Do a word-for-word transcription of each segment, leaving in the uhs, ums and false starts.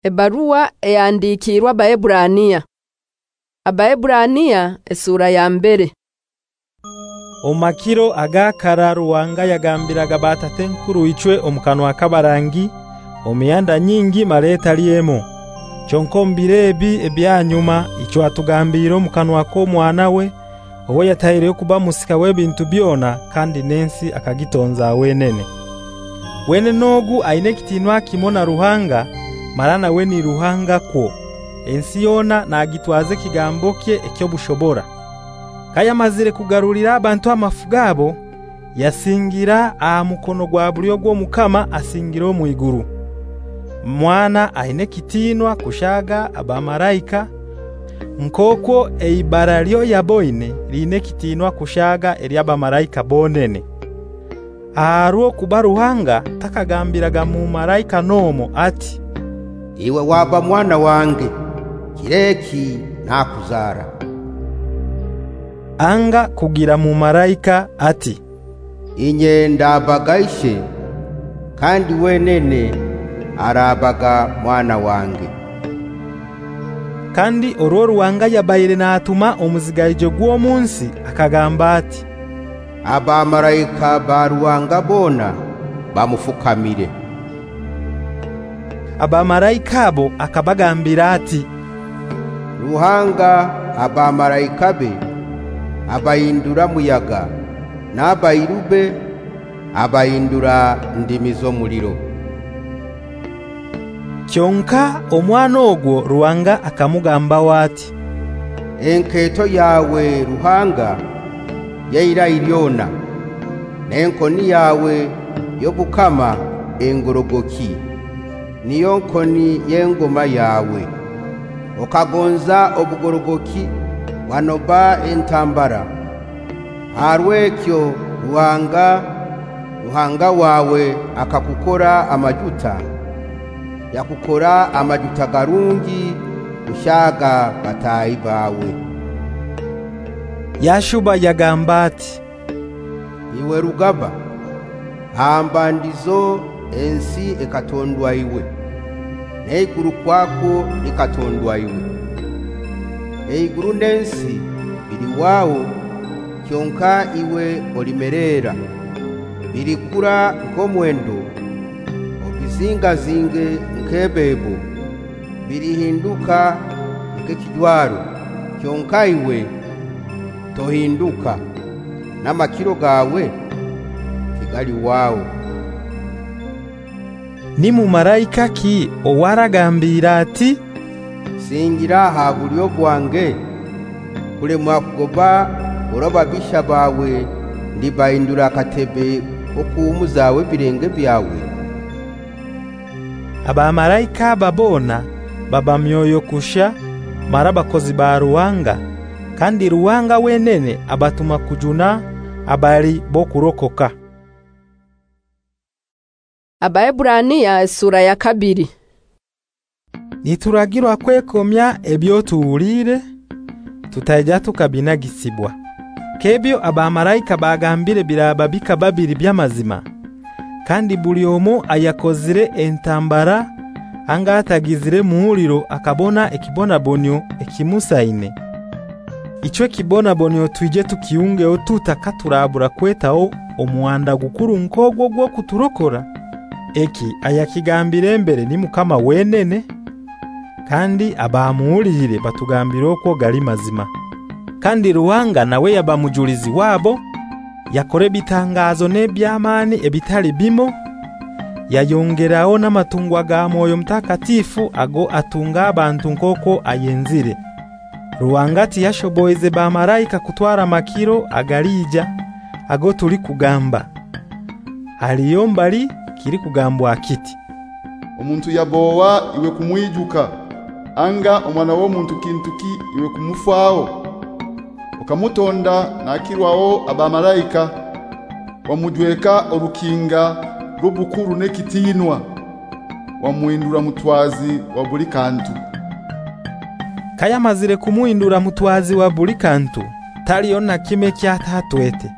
Ebaruwa eyandikirwa Abaebrania. Abaebrania esura ya mbere. Omakiro agakara Ruhanga yagambiraga batatenkuru icwe omukanwa kabarangi omiyanda nyingi maleta liemo. Chonko mbirebi ebyanyuma icho atugambira omukanwa ko mwana we owo yatayire kuba musika w'ebintu byona kandi nensi akagitonza wenene. Wene nogu aine kitinwa kimona Ruhanga marana we ni Ruhanga ko ensi yona nagitwaze kigambo kye ekyo bushobora. Kaya mazire kugarurira abantu amafugabo yasingira a mukono gwa bulyo gwo mukama asingiro mu iguru. Mwana aine kitinwa kushaga abamaraika nkoko eibara lyo yaboine line kitinwa kushaga eri abamaraika bonene. Aro kuba Ruhanga takagambiraga mu maraika nomo ati iwe waba mwana wange kireki nakuzara. Anga kugira mu maraika ati inye ndabagaishe kandi wenene arabaga mwana wange. Kandi orwo Ruhanga yabayire natuma omuzigaijo gwo munsi akagamba ati abamaraika ba Ruhanga bona bamufukamire. Abamaraika abo akabagambira ati Ruhanga abamaraika be abayindura muyaga n'abayirube abayindura ndimi zo muliro. Kyonka omwana ogwo Ruhanga akamugamba wati enketo yawe Ruhanga yaira iryona n'enkoni yawe yo bukama engorogoki niyo nkoni y'engoma yawe. Okagonza obugorogoki wanoba entambara harwekyo Ruhanga Ruhanga wawe akakukora amajuta yakukora amajuta garungi ushaga batayi bawe. Yashuba yagamba ati iwe Rugaba hamba ndizo ensi ekatondwa iwe neiguru kwako likatondwa iwe. Eiguru nensi bili wao kyonka iwe olimerera bilikura nkomwendo obizinga zinge nkebebo bilihinduka nkekijwaro kyonka iwe tohinduka n'amakiro gawe kigali wao. Ni mu maraika ki owaragambira ati singira habulyo gwange kule mwakugoba orababisha bawe ndibayindura katebe okumuzawe birenge byawe. Abamaraika babona baba myoyo kusha marabakozi ba Ruhanga kandi Ruhanga wenene abatuma kujuna abali bokurokoka. Abaebrania esura ya kabiri. Nituragirwa kwekomya ebyo tuwulire tutaija tukabinagisibwa. Kebyo abamaraika bagambire birababika babiri byamazima kandi buli omo ayakozire entambara anga atagizire muhuliro akabona ekibona bonyo ekimusaine. Ichwe kibona bonyo tuije tukiunge otutaka turabura kwetao omuwanda gukuru nkogwo gwo kuturokora. Eki ayakigambire mbere ni mukama wenene kandi abamuhulire batugambira okwo gali mazima. Kandi Ruhanga nawe yabamujulizi wabo yakore bitangazo nebyamani ebitali bimo yayongerao n'amatungwa ga Mwoyo Mtakatifu ago atunga abantu nkoko ayenzire. Ruhanga tiyashoboyeze ba maraika kutwara makiro agalija ago tuli kugamba. Aliyombali kiri kugambwa kiti omuntu yabowa iwe kumwijuka anga omwana wo muntu kintuki iwe kumufao okamutonda nakirwao abamaraika wamujweka orukinga rw'obukuru nekitinwa wamuindura mutwazi wa buli kantu. Kaya mazire kumuindura mutwazi wa buli kantu taliyo na kime kyatatwete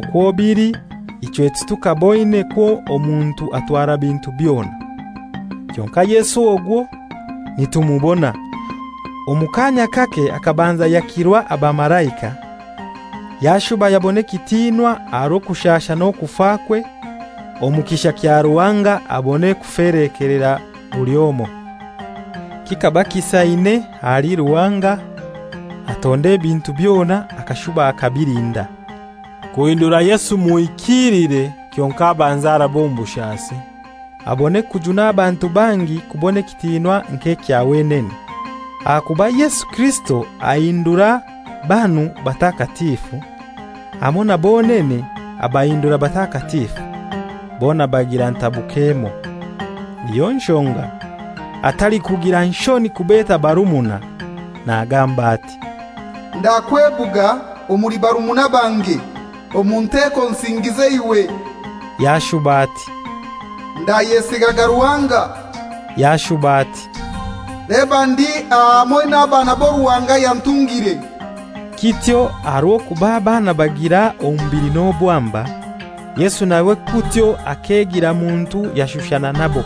okwobiri icho etutuka boine ko omuntu atwara bintu byona. Kyonka Yesu ogwo nitumubona. Omukanya kake akabanza yakirwa abamarayika. Yashuba yabone kitinwa aro kushasha no kufakwe. Omukisha kya Ruwanga abone kuferekerera bulyomo. Kikaba kisaine ali Ruwanga atonde bintu byona akashuba akabirinda. Kuindura Yesu muikirire kyonka abanzara bombushasi. Abone kujuna abantu bangi kubone kitinwa nke kya wenene. Akuba Yesu Kristo aindura banu batakatifu. Amona bonene abaindura batakatifu. Bona bagira ntabukemo. Niyo nshonga atali kugira nshoni kubeta barumuna na agamba ati, ndakwebuga omuli barumuna bange omunteko nsingize iwe. Yashuba ati, ndayesigaga Ruwanga. Yashuba ati, leba ndi amwe n'abana bo Ruwanga yantungire. Kityo arwo kuba abana bagira ombiri n'obwamba. Yesu nawe kutyo akegira muntu yashushana nabo.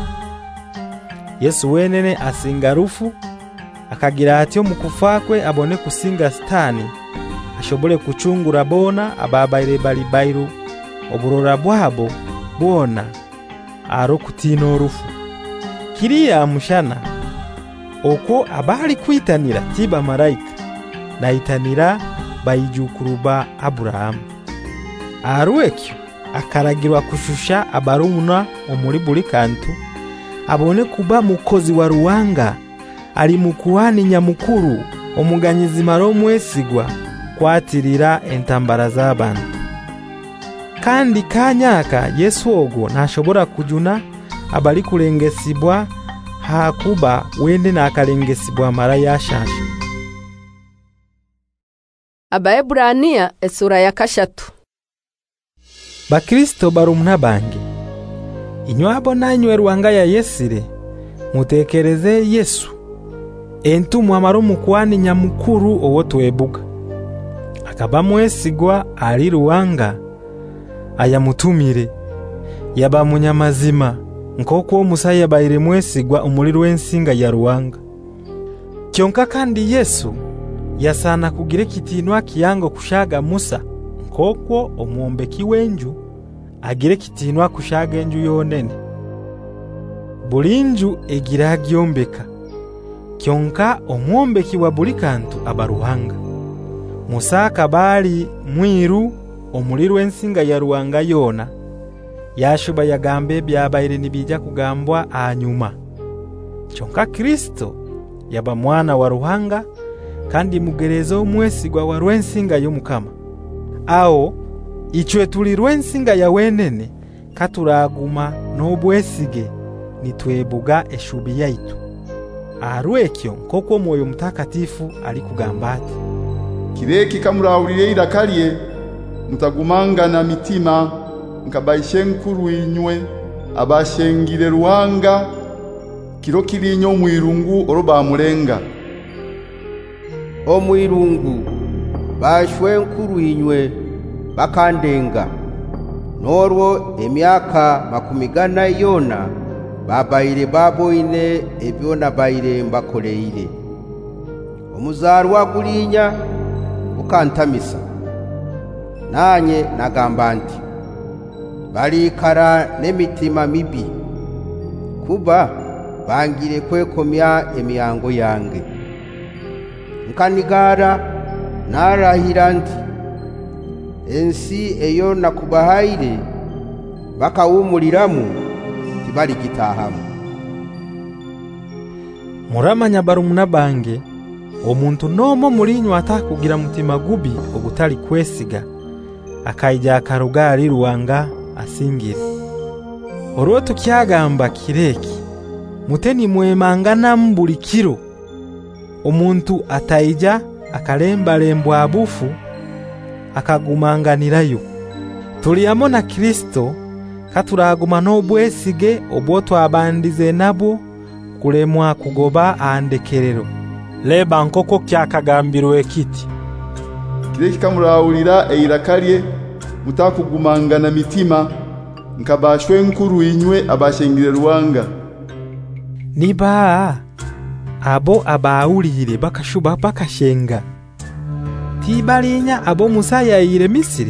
Yesu wenene asinga rufu akagira atyo mukufakwe abone kusinga Satani ashobole kuchungura bona ababaire bali bairu oburora bwabo bona aro kutino rufu. Kiriya mushana oko abali kwitanira tiba marayika na itanira bayijukuruba Abraham. Arwekyo akaragirwa kushusha abarumuna omuri buli kantu abone kuba mukozi wa Ruwanga ali mukuhani nyamukuru omuganyizi maro mwesigwa kwatirira entambara z'abantu. Kandi kanyaka Yesu ogwo nashobora kujuna abali kulengesibwa hakuba wende nakalengesibwa mara yashasha. Abaebrania esura ya kashatu. Bakristo barumuna bange, inywabo nanywe Ruwanga ya Yesire mutekereze Yesu entumwa maro mukwani nyamukuru owo twebuga. Akaba mwesigwa ali Ruwanga ayamutumire yaba munyamazima nkoko omusaya bayire mwesigwa omuliro w'ensinga ya Ruwanga. Kyonka kandi Yesu yasana kugire kitinwa kiyango kushaga Musa nkoko omwombeki wenju agire kitinwa kushaga enju yonene. Bulinju egira gyombeka. Kyonka omwombeki wa buli kantu aba Ruwanga. Musa kabali mwiru omuliro w'ensinga ya Ruwanga yona. Yashuba yagambe byabaire nibija kugambwa anyuma. Kyonka Kristo yaba mwana wa Ruhanga kandi mugereza omwesigwa wa rwensinga y'Omukama. Aho ichwe tuli rwensinga ya wenene katuraguma n'obwesige nitwebuga eshubi yaitu. Arwekyo nkoko Mwoyo Mutakatifu ali kugamba ati, kireki kamurawulire irakalye mutagumanga na mitima nkabaishe nkuru inywe abashengire Ruwanga kiro kirinyo mwirungu oroba mulenga. Omwirungu bashwe nkuru inywe bakandenga norwo emyaka makumigana yona babaire baboine ebyona baire mbakoleire. Omuzarwa gulinya ukantamisa nanye nagamba nti balikara n'emitima mibi kuba bangire kwekomya emiyango yange. Nkanigara narahira nti ensi eyo nakubahaire bakawumuliramu tibali gitahamu. Muramanya barumuna bange omuntu nomo mulinyu atakugira mutima gubi ogutali kwesiga akaija akarugari Ruwanga asingire. Olwo tukyagamba kireki muteni mwemangana mbuli kiro omuntu ataija akalemba lembwa abufu akagumanganirayo. Tuliyamo na Kristo katuraguma n'obwesige obwo twabandize nabo kulemwa kugoba andekerero. Leba nkoko kyakagambirwe kiti, kireki kamurawulira eirakalye mutakugumangana mitima nkabashwe nkuru inywe abashengire Ruwanga. niba abo abawulire bakashuba bakashenga tibalinya abo Musa yayire Misiri.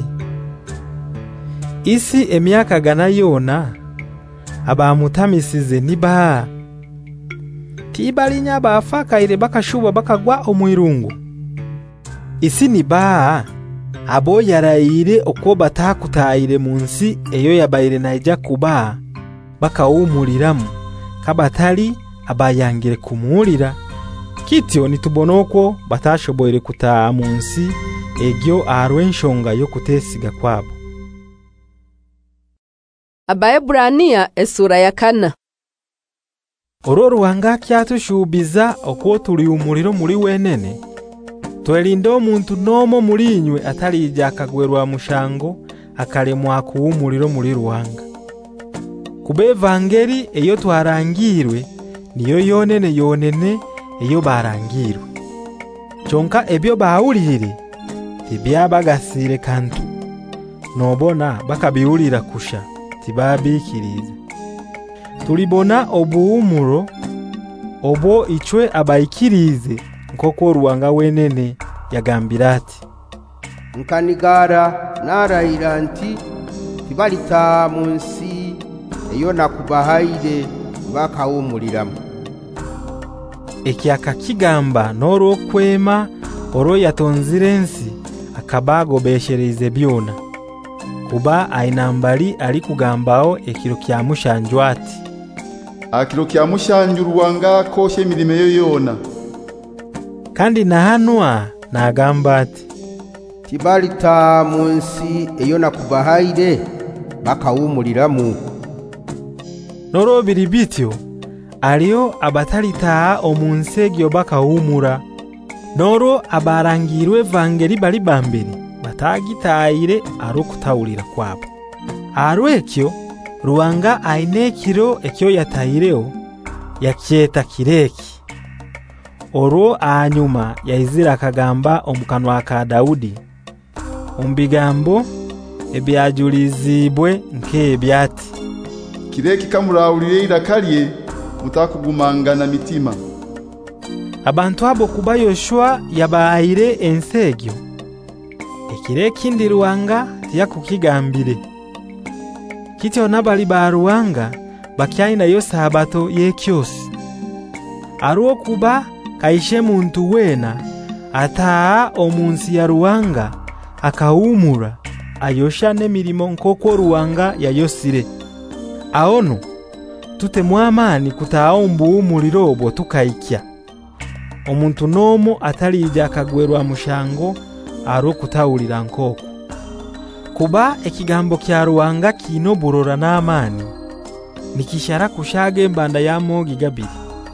Isi emyaka gana yona abamutamisize niba tibalinya bafakaire bakashuba bakagwa omwirungu. Isi niba abo yarayire okwo batakutayire munsi eyo yabayire naija kuba bakawumuliramu kabatali abayangire kumulira. Kityo nitubonoko batashoboire kutaa munsi egyo arwenshonga yo kutesiga kwabo. Abaebrania esura ya kana. Oro Ruhanga kyatushubiza okwo tuli umuliro muri wenene. Twelinde omuntu nomo muri inywe atalija akagwerwa mushango akalemwa kuwumuliro muri Ruhanga. Kube evangeli eyo twarangirwe niyo yonene yonene eyo barangirwe. Chonka ebyo bawulire tibyabagasire kantu. Nobona bakabiwulira kusha tibabikirize. Tulibona obuumuro obo ichwe abayikirize nkoko Ruhanga wenene yagambira ati nkanigara narahira nti tibalita munsi eyo nakubahaire bakawumuliramu. Ekyaka kigamba noro kwema oro yatonzire nsi akabago beshereze byona. Kuba ainambali ali kugambao ekiro kya mushanjwa ati akiro kya mushanju Ruhanga koshe emirimo yo yona. Kandi nahanwa nagamba ati tibalita munsi eyo nakubahaire bakawumuliramu. Noro biribityo aliyo abatalita omunsi egyo bakawumura. Noro abarangirwe evangeli bali bambiri batagitayire arokutawulira kwabo. Arwekyo Ruhanga ainekiro ekyo yatayireo yakyeta kireki. Oro anyuma yaizira akagamba omukanwa ka Daudi ombigambo ebyajulizibwe nke byati kireki kamurawulire irakalye mutakugumangana mitima. Abantu abo kuba Yoshua yabaayire ensegyo ekireki ndi Ruhanga tiyakukigambire. Kityo nabali ba Ruhanga bakyaina yo sabato yekyosi. Aruo kuba kaishe muntu wena ataa omunsi ya Ruhanga akawumura ayosha nemirimo nkoko Ruhanga yayosire. Aono tute mwamani kutao mbuumuliro obwo tukaikya. Omuntu nomo atalija akagwerwa mushango aro kutawulira nkoko. Kuba ekigambo kya Ruhanga kino burora n'amani nikishara kushage mbanda ya mogi gabiri.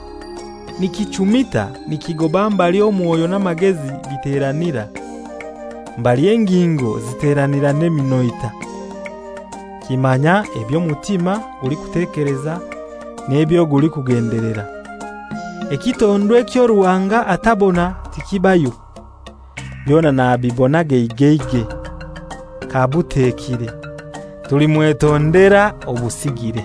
Nikichumita nikigoba mbali omwoyo n'amagezi biteranira. Mbali engingo ziteranira neminoita. Kimanya ebyo mutima uli kutekereza nebyo guli kugenderera. Ekitondo ekyo Ruhanga atabona tikibayo. Byona nabibona geigeige. Kabutekire tuli mwetondera obusigire.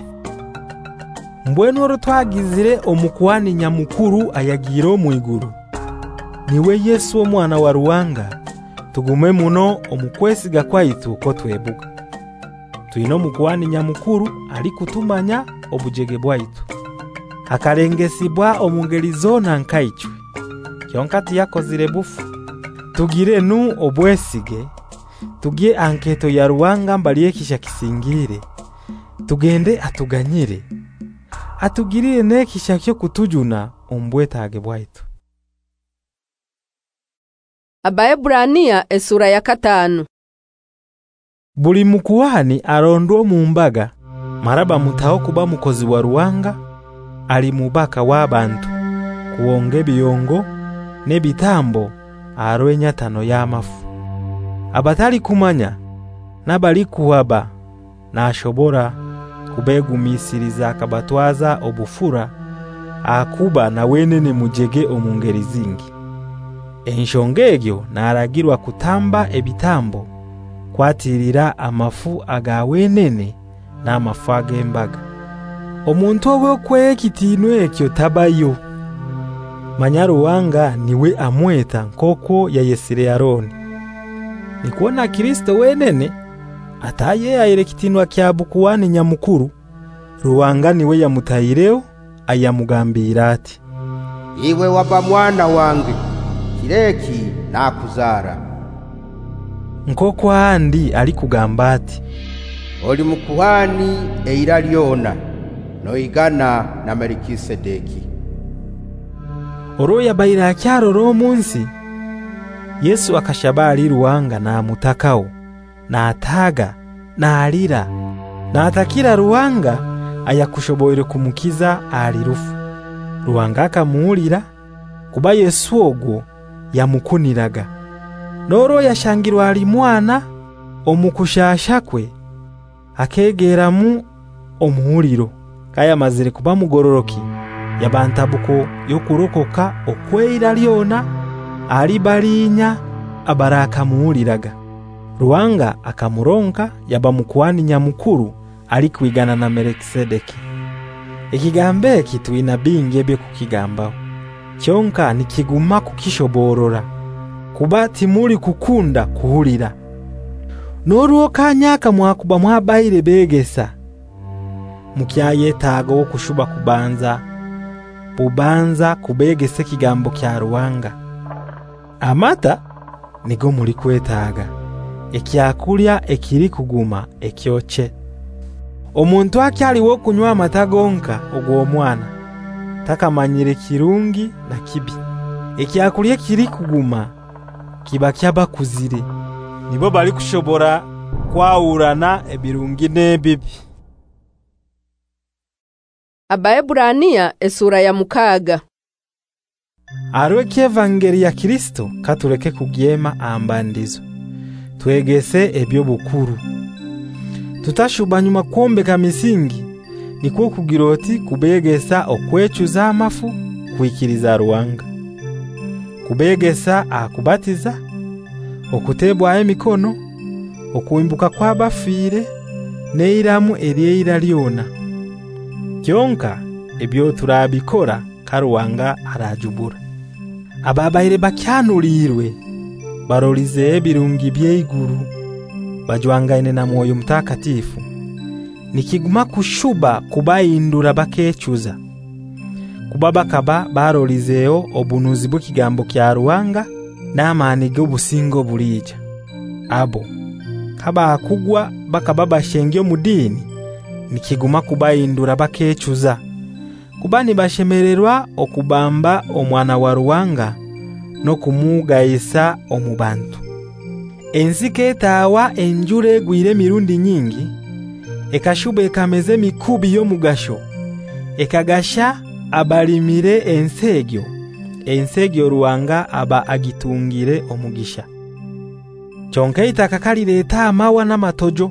Mbwenu oro twagizire omukwani nyamukuru ayagiro mu iguru. Niwe Yesu omwana wa Ruhanga. Tugume muno omukwesiga kwaitu ko twebuga. Tuino mukwani nyamukuru ali kutumanya obujege bwaitu. Akarengesibwa omungeri zona nkaichwe. Kyonkati yakozire bufu. Tugire nu obwesige. Tugie anketo ya Ruhanga mbaliye kisha kisingire. Tugende atuganyire. Atugirire ne kisha kyo kutujuna ombwetage bwaitu. Abaebrania esura ya katanu. Buli mukuhani arondwo mu mbaga maraba mutao kuba mukozi wa Ruhanga ali mubaka w'abantu kuonge biyongo ne bitambo arwenya tano y'amafu. Abatali kumanya nabali kuwaba nashobora kubegumisiriza akabatwaza obufura akuba na wenene mujege omungeri zingi. Enshongegyo naragirwa kutamba ebitambo kwatirira amafu aga wenene n'amafu agembaga. Omuntu obwokwe kitinwe ekyo tabayo. Manya Ruhanga niwe amweta nkoko ya yesire Aroni. Nikuona Kristo wenene ataye ayire kitinwa kya bukuwani nyamukuru. Ruhanga niwe yamutayireo ayamugambira ati, iwe waba mwana wange, kireki nakuzara. Nkoko handi ali kugamba ati, oli mukuhani eira lyona noigana na Melikisedeki. Oro yabaira kyaro ro munsi Yesu akashabali Ruhanga na mutakao na ataga na alira na atakira Ruhanga ayakushoboire kumukiza alirufu. Ruhanga akamuulira kuba Yesu ogwo yamukuniraga. Noro yashangirwa ali mwana omukushashakwe akegeramu omuhuliro kaya mazire kuba mugororoki yabantabuko yokurokoka okweira lyona ali balinya abaraka muuliraga. Ruhanga akamuronka yaba mukuhani nyamukuru ali kwigana na Melikisedeki. Ekigambe kitwina binge bye kukigambaho, kyonka nikiguma kukishoborora kuba timuli kukunda kuhulira. Noruo kanyaka mwakuba mwabaire begesa mukyayetaaga okushuba kubanza bubanza kubegese kigambo kya Ruhanga. Amata nigo muli kwetaaga, ekyakulya ekiri kuguma ekyoche. Omuntu akyali wo kunywa amata gonka ogwo mwana takamanyire kirungi na kibi. Ekyakulya kiri kuguma kiba kyaba kuzire, nibo bali kushobora kwawurana ebirungi n'ebibi. Abaebrania esura ya mukaga. Arwe kyevangeli ya Kristo katuleke kugyema ambandizo, twegese ebyo bukuru. Tutashuba nyuma kwombeka misingi nikwo kugiroti kubegesa okwechuza amafu kwikiriza Ruhanga, kubegesa akubatiza, okutebwa emikono, okuimbuka kwa bafire neiramu eryeira lyona. Kyonka ebyo turabikora Karuhanga arajubura. Ababaire bakyanulirwe barolize ebirungi by'eiguru bajwangaine na Mwoyo Mutakatifu nikiguma kushuba kubayindura bakechuza kuba bakaba barolizeo obunuzi bw'ikigambo kya Ruhanga n'amani g'obusingo bulija. Abo kaba akugwa bakaba bashengyo mudini nikiguma kubayindura bakechuza kuba nibashemererwa okubamba omwana wa Ruhanga no kumugayisa omubantu. Enzike tawa enjure gwire mirundi nyingi ekashuba ekameze mikubi yo mugasho ekagasha abalimire ensegyo ensegyo Ruhanga aba agitungire omugisha. Kyonka itaka kalireta amawa n'amatojo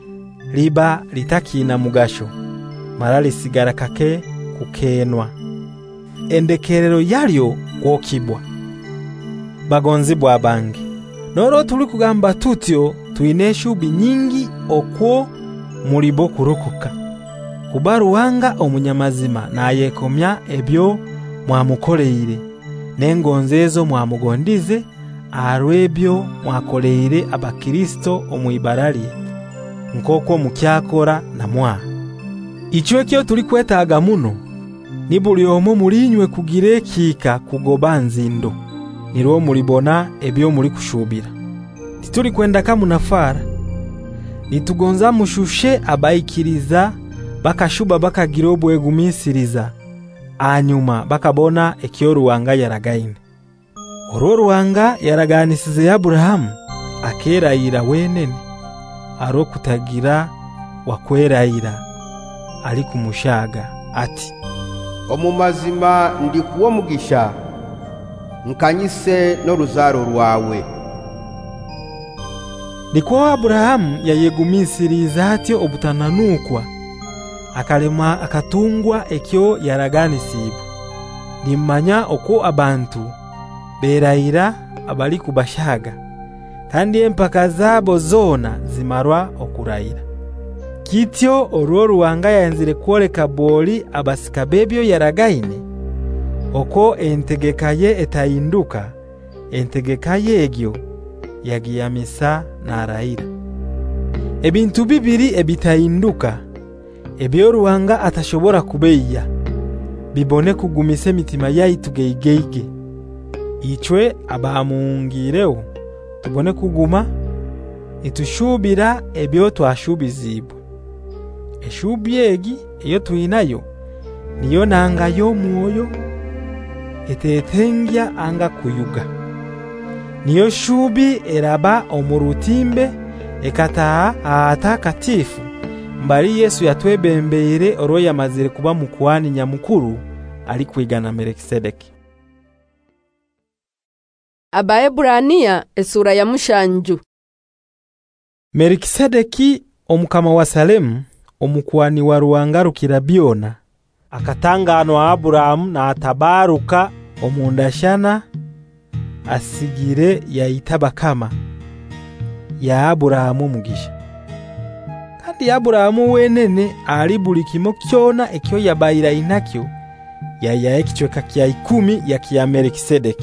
liba litakina mugasho mara lisigara kake kukenwa. Endekerero yalyo kwokibwa bagonzi bwa bangi. Noro tuli kugamba tutyo tuineshubi nyingi okwo mulibo kurokoka kuba Ruhanga omunyamazima nayekomya ebyo mwamukoleire n'engonzezo mwamugondize arwebyo mwakoleire abakristo omwibarali nkoko mukyakora na mwa. Ichwe kyo tuli kwetaaga muno ni buli omo mulinywe kugire kika kugoba nzindo nirwo mulibona ebyo muri kushubira. Tituli kwenda kamunafara nitugonza mushushe abayikiriza bakashuba bakagira obwegumisiriza anyuma bakabona ekyo Ruhanga yaragaine. Oro Ruhanga yaraganisize Abrahamu akerayira wenene aro kutagira wakwerayira ali kumushaga ati, omumazima ndi kuwo mugisha nkanyise no ruzaro rwawe. Niko Abrahamu yayegumisiriza atyo obutananukwa akalema akatungwa ekyo yaraganisibu. Nimanya oko abantu berayira abali kubashaga kandi empaka zabo zona zimarwa okurayira. Kityo orwo Ruhanga yanzire kwoleka boli abasika bebyo yaragaine oko entegeka ye etahinduka, entegeka ye egyo yagiyamisa n'arahira. Ebintu bibiri ebitahinduka ebyo Ruhanga atashobora kubeya bibone kugumise mitima yaitu geigeige, ichwe abamungireho tubone kuguma itushubira ebyo twashubizibwa. Eshubi egi eyo tuinayo niyo nanga yo mwoyo etetengya anga kuyuga. Niyo shubi eraba omurutimbe ekataha atakatifu mbali Yesu yatwebembeire oro yamazire kuba mukuhani nyamukuru ali kwigana Melkisedeki. Abaeburania esura ya mushanju. Melkisedeki omukama wa Salemu omukuhani wa Ruhanga rukirabyona akatangano Aburahamu na atabaruka omundashana asigire yayitaba kama ya Aburahamu mugisha. Kandi Aburahamu wenene ali buli kimo kyona ekyo yabayira inakyo yaya ekichweka kya ikumi ya kya Melkisedeki.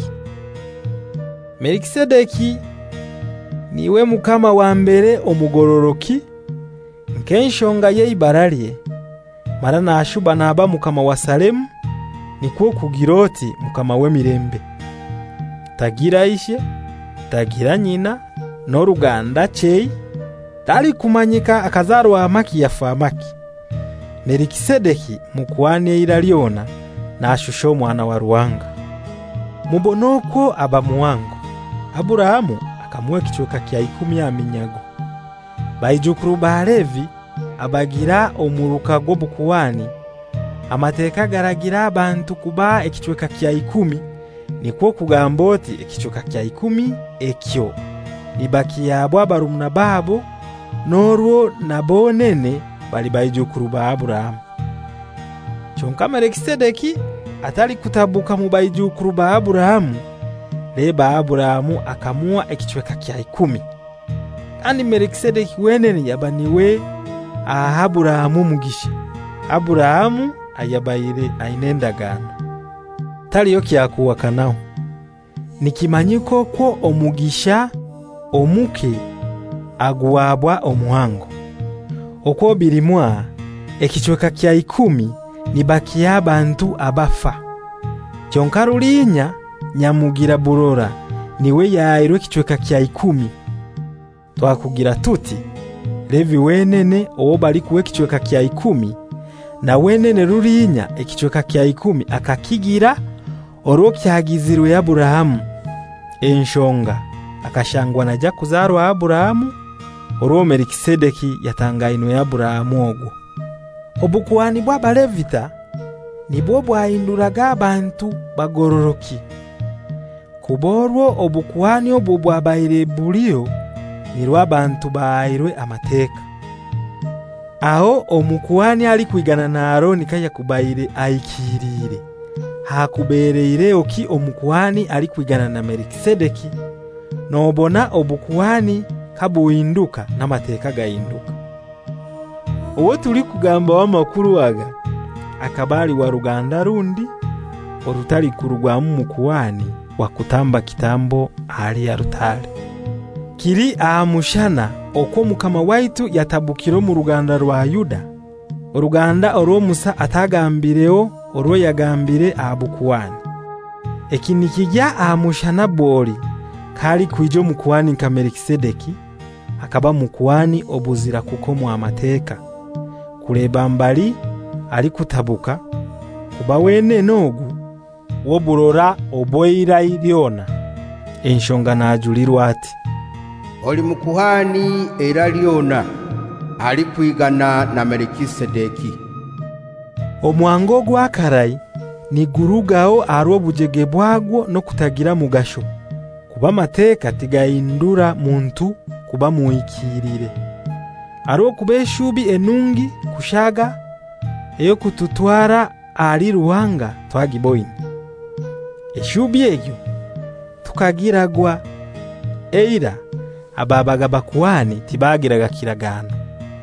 Melkisedeki niwe mukama wa mbere omugororoki nkenshonga ye ibaraliye mara na ashuba naba mukama wa Salemu nikuo kugiroti mukama we mirembe tagira ishe tagira nyina no ruganda chei tali kumanyika akazarwa amaki yafa amaki. Melkisedeki mukuhani iraliona na ashusho mwana wa Ruhanga mubonoko aba muwango. Aburahamu akamuwe kichweka kya ikumi ya minyago baijukuru ba Levi abagira omuruka go bukuhani amateka garagira abantu kuba ekichweka kya ikumi niko kugamboti ekichweka kya ikumi ekyo nibakiya barumuna babo norwo nabonene bali baijukuru ba Aburahamu. Chonka Melkisedeki atali kutabuka mu baijukuru ba Aburahamu leba Aburahamu akamua ekichweka kya ikumi. Kandi Melkisedeki wenene yabaniwe aha Aburahamu mugisha. Aburahamu ayabayire ainendagano tali yo kyakuwakanaho nikimanyiko ko omugisha omuke aguwabwa omuhango okwo birimwa ekichweka kya ikumi nibakiya abantu abafa. Kyonka rulinya nyamugira burora niwe yairwe kichweka kya ikumi. Twakugira tuti Levi wenene owo bali kuwe kichweka kya ikumi na wenene rulinya ekichweka kya ikumi akakigira oro kyagizirwe Aburahamu enshonga akashangwa naja kuzarwa Aburahamu oro Melkisedeki yatangainwe Aburahamu ogwo. Obukuhani bwa Balevita nibwo bwahinduraga abantu bagororoki kuborwo obukuhani obwo bwabaire bulio nirwa abantu bairwe amateka. Aho omukuhani ali kwigana na Aroni kaya kubaire aikirire hakubereire oki omukuhani ali kwigana na Melkisedeki nobona obukuhani kabuhinduka n'amateka gahinduka. Owo tuli kugamba wa makuru aga akabali wa ruganda rundi orutali kurugwamu mukuhani wa kutamba kitambo ali ya rutale kiri amushana oko mukama waitu yatabukiro mu ruganda rwa Yuda. Uruganda oro Musa atagambireo oro yagambire abukuhani ekinikijya amushana boli kali kwijo mukuhani nka Melkisedeki akaba mukuhani obuzira kuko mu amateka kuleba mbali ali kutabuka kuba wene nogu woburora oboira iliona enshonga najulirwa ati oli mukuhani era liona ali kwigana na Melkisedeki. Omwango gwa karai ni gurugao arwo bujege bwagwo no kutagira mugasho kuba mateka tigahindura muntu kuba muikirire arwo kubeshubi enungi kushaga eyo kututwara ali Ruhanga twagiboine. Eshubi egyo tukagiragwa eira ababaga bakuhani tibagiraga kiragano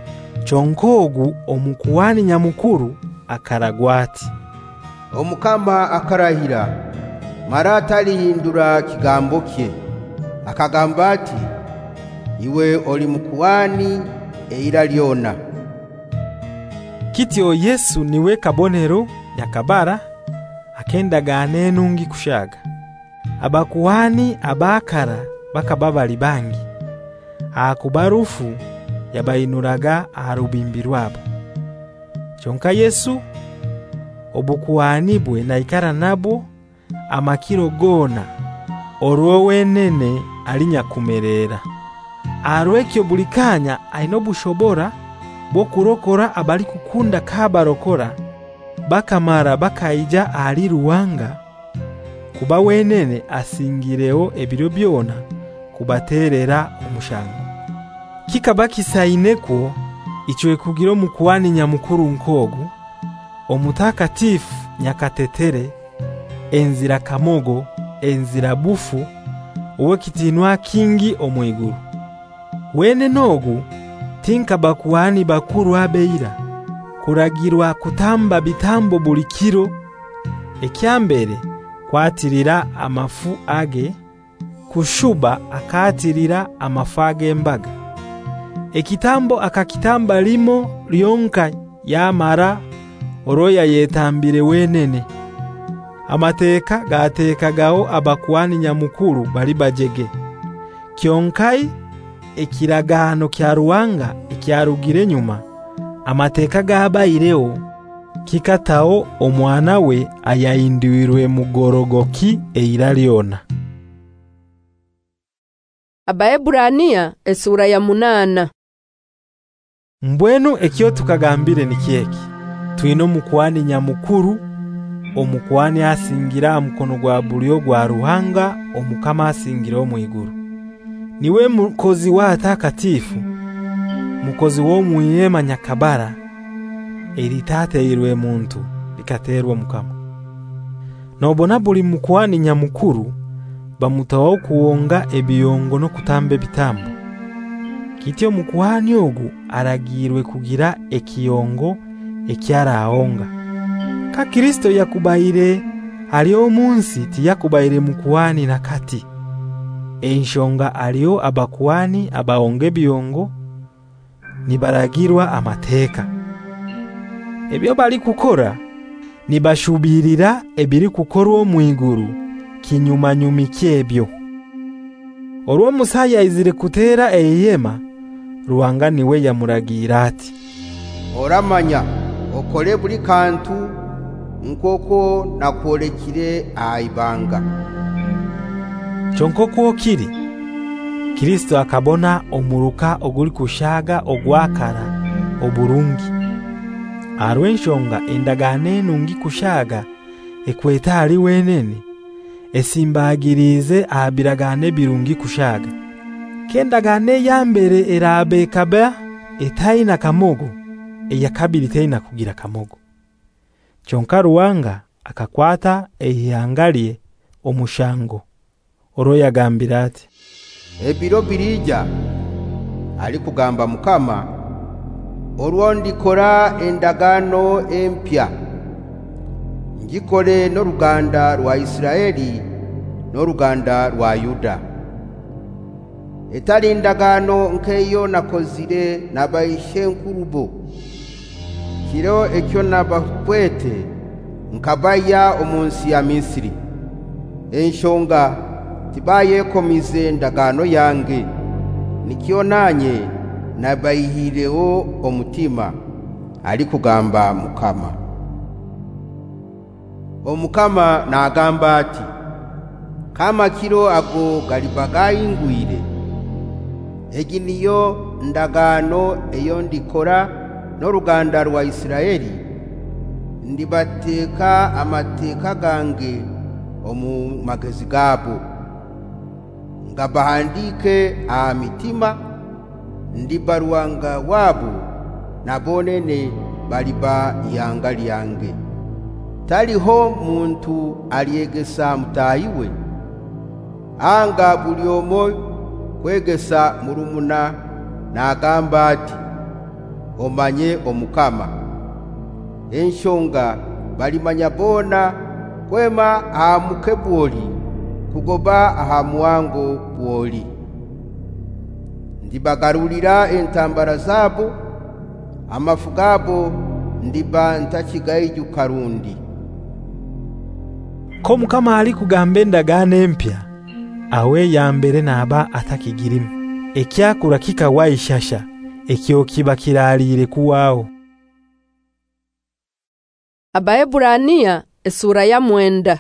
Chonkogu omukuhani nyamukuru akaragwa ati, Omukama akarahira mara atalihindura kigambo kye, akagamba ati, iwe oli mukuhani eira lyona. Kityo Yesu niwe kabonero yakabara akendagane nungi kushaga. Abakuhani abakara bakababali bangi, akubarufu yabayinuraga arubimbi rwabo. Chonka Yesu obukuhani bwe naikara nabo amakiro gona orwo wenene alinyakumerera. Arwekyo bulikanya aino bushobora bwo kurokora abali kukunda kabarokora bakamara bakaija ali ruwanga kuba wenene asingireo ebiro byona kubaterera omushango. Kikabakisaineko ichwe kugiro mukuhani nyamukuru nkogu omutakatifu nyakatetere enzira kamogo enzira bufu uwe kitinwa kingi omwiguru. Wene nogu tinka bakuhani bakuru abeira kuragirwa kutamba bitambo bulikiro, ekyambere kwatirira amafu age, kushuba akatirira amafu age mbaga. Ekitambo akakitamba limo lyonka yamara oroya yetambire wenene. Amateka gateka gao abakuhani nyamukuru bali bajege. Kyonkai ekiragano kya ruwanga ikyarugire nyuma amateka gabaireo kikatao omwana we ayahinduirwe mugorogoki eira lyona. Abaeburania esura ya munana. Mbwenu ekyo tukagambire ni kieki. Tuino mukuhani nyamukuru, omukuhani asingira mukono gwa bulyo gwa ruhanga, omukama asingira omwiguru. Niwe mukozi wa atakatifu, mukozi wo mwiyema nyakabara, eritateirwe muntu likaterwa mukama. Nobona buli mukuhani nyamukuru bamutawa kuwonga ebiyongo no kutambe bitambo. Kityo mukuhani ogu aragirwe kugira ekiyongo ekyara aonga. Ka Kristo yakubaire alio munsi tiyakubaire mukuhani nakati. Enshonga alio abakuhani abaonge biyongo nibaragirwa amateka. Ebyo bali kukora nibashubirira ebiri kukorwa mwiguru kinyuma nyumi kyebyo. Orwo Musaya izire kutera eyema ruwanga niwe yamuragira ati, Oramanya okole buli kantu nkoko nakwolekire aibanga. Chonkoko kiri Kristo akabona omuruka oguli kushaga ogwakara oburungi. Arwenshonga endagane nungi kushaga ekweta ali wenene esimbagirize abiragane birungi kushaga. Kendagane yambere erabe kaba etaina kamogo eyakabiri taina kugira kamogo. Chonka ruwanga akakwata eyangalie omushango. Oro yagambira ati, Ebiro birija ali kugamba mukama orwo ndikora endagano empya ngikole no ruganda rwa Isiraeli no ruganda rwa Yuda. Etali endagano nkeyo nakozire nabaishenkurubo kiro ekyo nabakwete nkabaya omunsi ya Misiri. Enshonga tibaye komize endagano yange nikyo nanye nabayihireo omutima ali kugamba mukama. Omukama nagamba ati, kama kiro ago galibagayingwire egi niyo ndagano eyo ndikora no ruganda rwa Isiraeli, ndibateka amateka gange omu magezi gabo ngabahandike a mitima ndibaruanga wabo nabonene baliba yanga lyange. Taliho muntu aliegesa mutayiwe anga buliomo kwegesa murumuna nagamba ati omanye omukama. Enshonga balimanya bona kwema ahamuke bwoli kugoba ahamuwango bwoli. Ndibagarulira entambara zabo, amafu gabo ndiba ntakigaiju karundi. Ko mukama ali kugamba endagaano empya, awe ya mbere naba atakigirimu. Ekyakula kikawa ishasha, ekyo kiba kiralire kuwao. Abaeburania esura ya mwenda.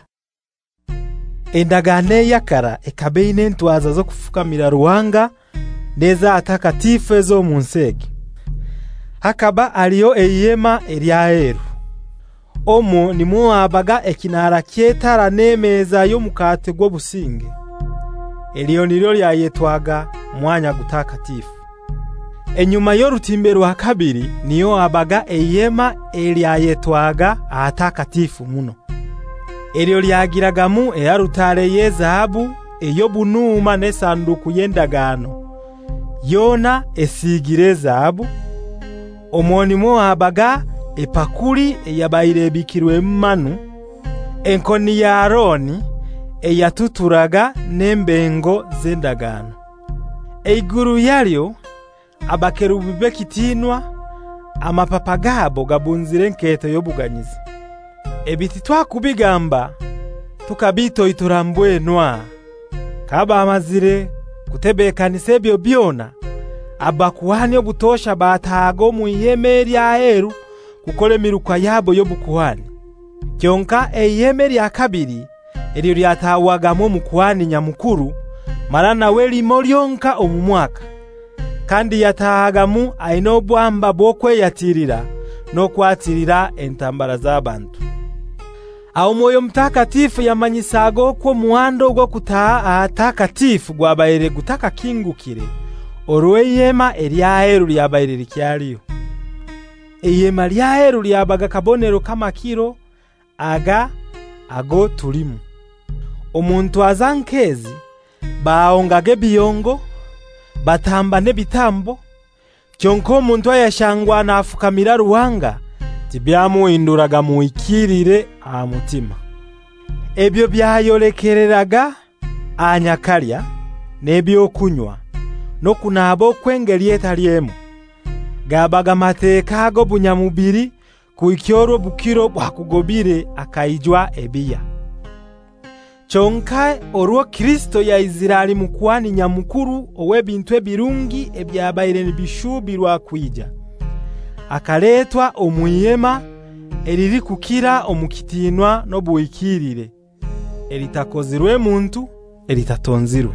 Endagaano yakara ekabeine ntwaza zo kufukamira Ruhanga neza atakatifu ezo munsege. Hakaba aliyo eyema eryaheru. Omo nimwo abaga ekinara kyetara nemeza yo mukate gwo businge. Eliyo niryo lyayetwaga mwanya gutakatifu. Enyuma yo rutimbe rwa kabiri niyo abaga eyema eryayetwaga atakatifu muno. Eliyo lyagiragamu eyarutare yezahabu eyo bunuma nesanduku yendagano. Yona esigire zahabu. Omonimo abaga epakuli eyabayirebikirwe mmanu. Enkoni ya Aroni eyatuturaga nembengo zendagano. Eiguru yalyo abakerubi bekitinwa, amapapa gabo gabunzire nketo yobuganyizi. Ebiti twakubigamba tukabito iturambwenwa. Kaba amazire kutebekanisa ebyo byona, abakuhani obutosha batago mu iheme lyaheru kukole miruka yabo yobukuhani. Kyonka eyeme lya kabiri elyo lyatawagamo mukuhani nyamukuru marana weli molyonka omumwaka. Kandi yatahagamu aino bwamba bokwe yatirira no kwatirira entambara z'abantu. Aho Mwoyo Mtakatifu yamanyisago ko muhando gwo kutaha atakatifu gwabayire gutaka kingukire orweyema eryaheru lyabayire likyaliyo. Eyema lyaheru lyabaga kabonero kamakiro aga ago tulimu. Omuntu azankezi baongage biyongo batamba nebitambo. Kyonko omuntu ayashangwa nafukamira Ruhanga tibyamuhinduraga muikirire amutima. Ebyo byayolekereraga anyakalya nebyo kunywa no kunabo kwengeri etalyemu. Gabaga mateeka ago bunyamubiri kuikyoro bukiro bwakugobire akaijwa ebiya. Kyonka orwo Kristo ya Israeli mukwani nyamukuru owebintu ebirungi ebyabayire nibishubirwa kwija. Akaletwa omuyema eriri kukira omukitinwa no buikirire. Eritakozirwe muntu eritatonzirwe.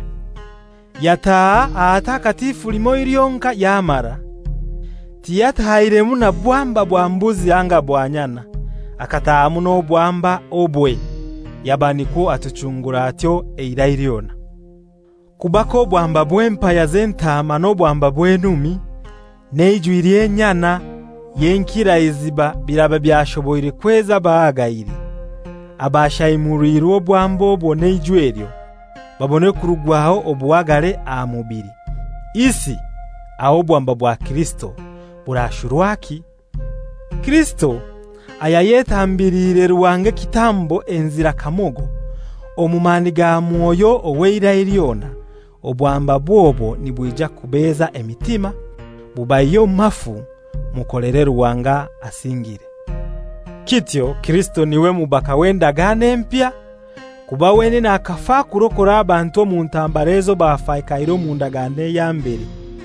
Yataa atakatifu limo iryonka yamara. Tiyatahairemu na bwamba bwa mbuzi anga bwanyana. Akataamu no bwamba obwe. Yabaniko atuchungura atyo eirairiona. Kubako bwamba bw'empaya z'entama no bwamba bw'enumi neijwiriye nyana yenkira iziba biraba byashoboire kweza baagayiri. Abashayimuriro obwamba obwo neijweryo babone kurugwaho obuwagare amubiri. Isi aho bwamba bwa Kristo burashurwaki. Kristo ayayetambirire Ruhanga kitambo enzira kamogo omumani ga Mwoyo oweirairiona. Obwamba bwobo nibwija kubeza emitima bubayo mafu mukolere Ruhanga asingire. Kityo Kristo niwe mubaka wendagano empya kuba wene nakafa kurokora abantu mu ntambarezo bafaikairo mu ndagano ya mbere.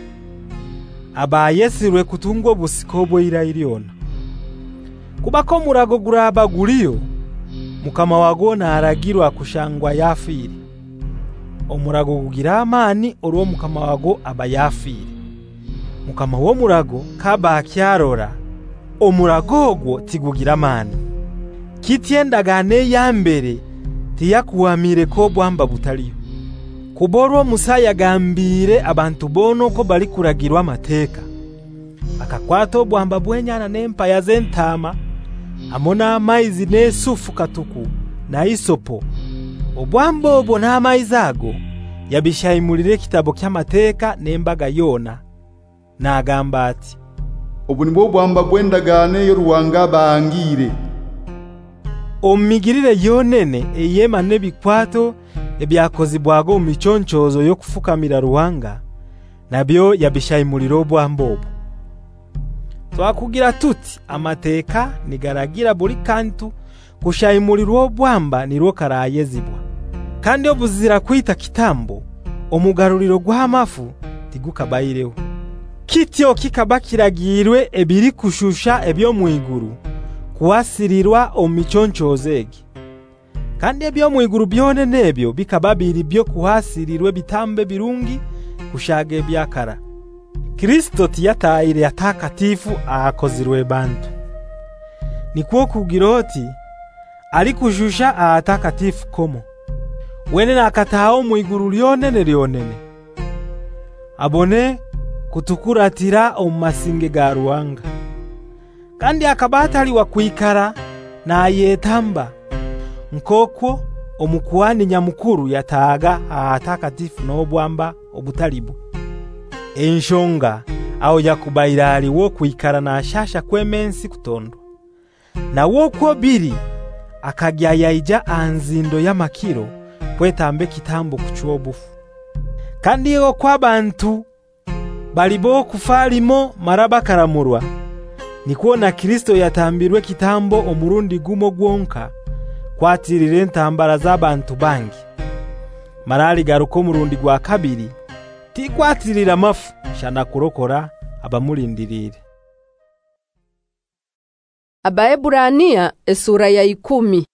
Abayesirwe kutungwa busiko bw'irairiona. Kubako murago guraba guliyo mukama wagona aragirwa kushangwa yafiri. Omurago gugira amani orwo mukama wago aba yafiri. Mukama wo murago kaba akyarora omurago ogwo tigugira amani. Kityendagane ya mbere tiyakuwamire ko bwamba butaliyo. Kuborwa Musa yagambire abantu bono ko bali kuragirwa amateka. Akakwata obwamba bwenyana n'empaya z'entama amona amaizi n'esufu katuku na isopo. Obwamba obwo n'amaizi ago yabishayimulire kitabo ky'amateeka n'embaga yona. N'agamba ati, Obu nibwo bwamba bwendagane yo Ruhanga bangire. Omigirire yonene eyema nebikwato ebyakozibwago mu michonchozo yo kufukamira Ruhanga nabyo yabishayimuliro bwambobo. Twakugira tuti amateka nigaragira buli kantu kushayimulirwa bwamba niro karayezibwa. Kandi obuzira kwita kitambo omugaruriro gw'amafu tigukabayireho. Kityo kikabakiragirwe ebiri kushusha ebyo mwiguru kuwasirirwa omichonchozegi. Kandi ebyo mwiguru byone nebyo bikababiri byo kuhasirirwe bitambe birungi kushaga ebyakara. Kristo tiyataire atakatifu akozirwe bantu. Nikuo kugiroti ali kushusha atakatifu komo. Wene nakatao mwiguru lyonene lyonene. Abone kutukuratira omumasinge ga Ruhanga. Kandi akabatali wa kuikara na yetamba. Nkoko omukuani nyamukuru yataga atakatifu n'obwamba obutalibu. Enshonga au yakubaira ali wo kuikara na shasha kwemensi kutondo. Na wokwo biri akagyayaija anzindo y'amakiro kwetambe kitambo kuchwobufu. Kandi yo kwabantu balibo kufalimo maraba karamurwa. Nikuona Kristo yatambirwe kitambo omurundi gumo gwonka kwatirire ntambara z'abantu bangi. Marali garuko murundi gwa kabiri tikwatirira mafu shana kurokora abamulindirire. Abaeburania esura ya ikumi.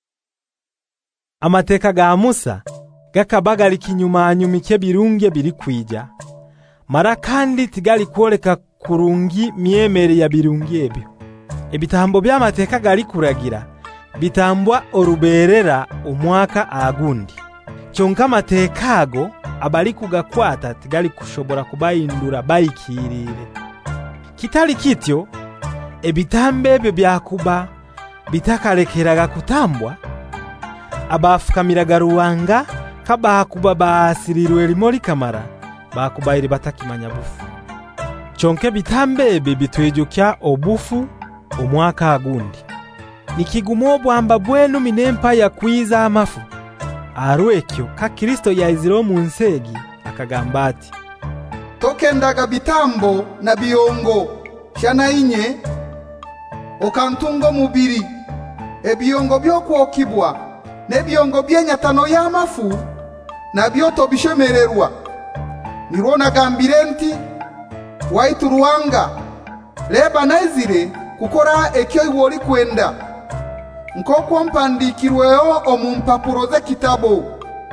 Amateka ga Musa gakabagali kinyuma nyumike birungi biri kwija. Mara kandi tigali kuoleka kurungi myemere ya birungi ebyo. Ebitambo by'amateka gali kuragira bitambwa oruberera umwaka agundi. Kyonka amatekago abali kugakwata tigali kushobora kubayindura bayikirire. Kitali kityo ebitambe ebyo byakuba bitakalekeraga kutambwa abafukamiraga Ruhanga kabakuba baasirirwe limoli kamara bakubayire batakimanya bufu. Chonke bitambe ebe bitwejukya obufu omwaka agundi. Nikigumo bwamba bwenu minempa ya kwiza amafu. Arwekyo ka Kristo yaiziro mu nsegi akagamba ati tokendaga bitambo na biyongo shana inye okantungo mubiri ebiyongo byokwokibwa nebiyongo byenyatano y'amafu nabyo tobishemererwa. Nirona gambire nti waitu Ruhanga leba naizire kukora ekyo iwoli kwenda nkoko mpandikirweho omumpapuro ze kitabo.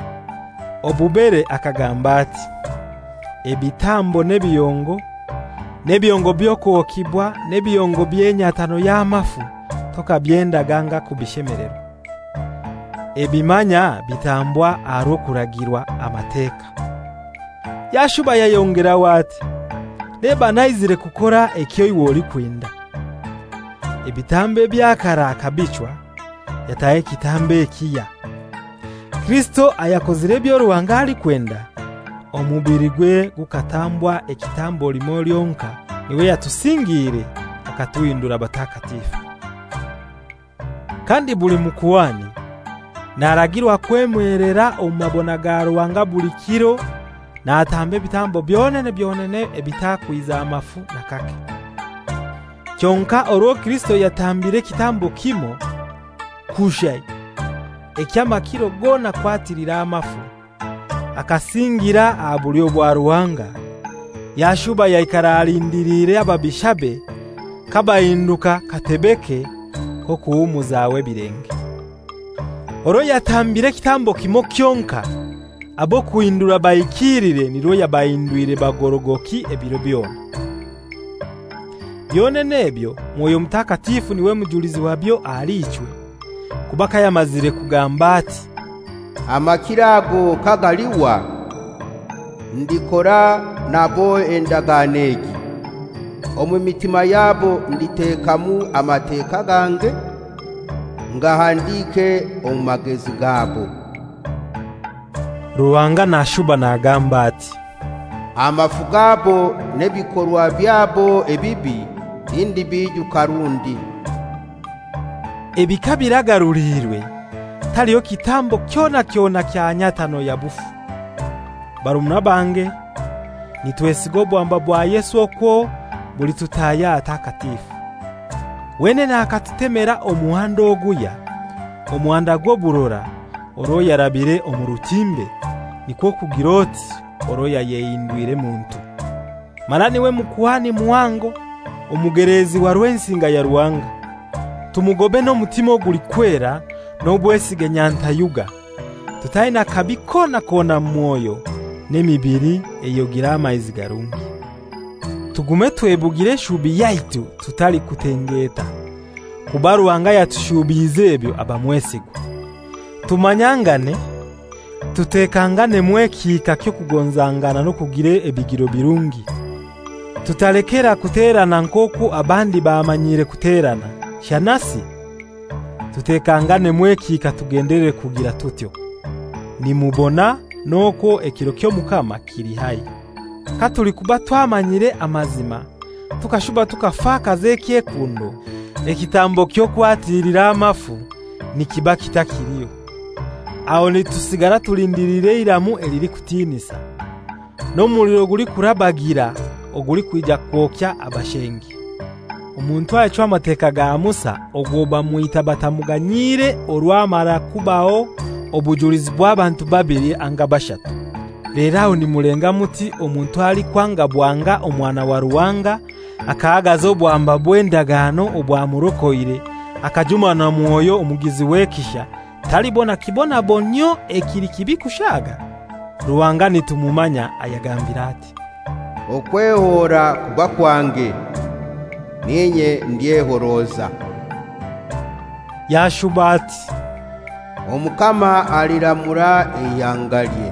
Obubere akagamba ati ebitambo nebiyongo nebiyongo byokwokibwa nebiyongo byenyatano y'amafu toka byenda ganga kubishemerero. Ebimanya bitambwa aro kuragirwa amateka. Yashuba yayongera wati leba naizire kukora ekyo iwoli kwenda. Ebitambe byakara akabichwa yataye kitambe kiya. Kristo ayakozire byo Ruhanga ali kwenda omubiri gwe gukatambwa ekitambo limo lyonka niwe yatusingire akatuyindura batakatifu. Kandi buli mukuwani naragirwa kwemwerera omumabona ga Ruhanga buli kiro na atambe bitambo byonene byonene ebitakwiza amafu nakake. Kyonka oro Kristo yatambire kitambo kimo kushai ekyamakiro gona kwatirira amafu akasingira abulyo bwa Ruhanga. Yashuba yaikara alindirire ababishabe kabayinduka katebeke ko kuumuzawe birenge. Oro yatambire kitambo kimo kyonka abo kuindura bayikirire niro yabayinduire bagorogoki ebiro byona. Byone nebyo mwoyo mtakatifu niwe mujulizi wabyo alichwe kubaka yamazire kugamba ati amakirago kagaliwa ndikora nabo endaganegi omu mitima yabo nditekamu amateka gange ngahandike omu magezi gabo. Ruhanga nashuba nagamba ati amafu gabo nebikorwa byabo ebibi indi biju karundi. Ebika biragarurirwe taliyo kitambo kyona kyona kya nyatano ya bufu. Barumuna bange nitwesigo bwamba bwa Yesu okwo buli tutaya atakatifu. Wene nakatutemera omuhanda oguya omuhanda gwo burora oro yarabire omurutimbe nikwo kugiroti oro yayindwire muntu. Marani we mukuhani muwango omugerezi wa rwensinga ya Ruwanga. Tumugobe no mutima guli kwera no bwesige nyantayuga. Tutaina kabikona kona mwoyo nemibiri eyogira amaizi garungi. Tugume twebugire shubi yaitu tutali kutengeta. Kuba Ruwanga yatushubize ebyo abamwesigwa. Tumanyangane tutekangane mwekika kyo kugonzangana no kugire ebigiro birungi. Tutalekera kuterana nkoku abandi bamanyire kuterana. Shanasi tutekangane mwekika tugendere kugira tutyo. Nimubona noko ekiro kyo mukama kiri hai. Katuli kuba twamanyire amazima tukashuba tukafaka zekie kundo ekitambo kyo kwatirira amafu nikiba kitakiriyo. Aho nitusigara tulindirire iramu eliri kutinisa. No muliro guli kurabagira oguli kwija kwokya abashengi. Omuntu acho amateka ga Musa ogoba muita batamuganyire olwamara kubaho obujulizi bw'abantu babiri anga bashatu. Leraho ni mulenga muti omuntu ali kwanga bwanga omwana wa Ruwanga akaagazo bwamba bwendagano obwamurokoire akajuma na mwoyo omugizi wekisha talibona kibona bonyo ekiri kibikushaga. Ruwanga nitumumanya ayagambira ati okwehora kuba kwange ninye ndiehoroza. Yashubati omukama aliramura eyangalye.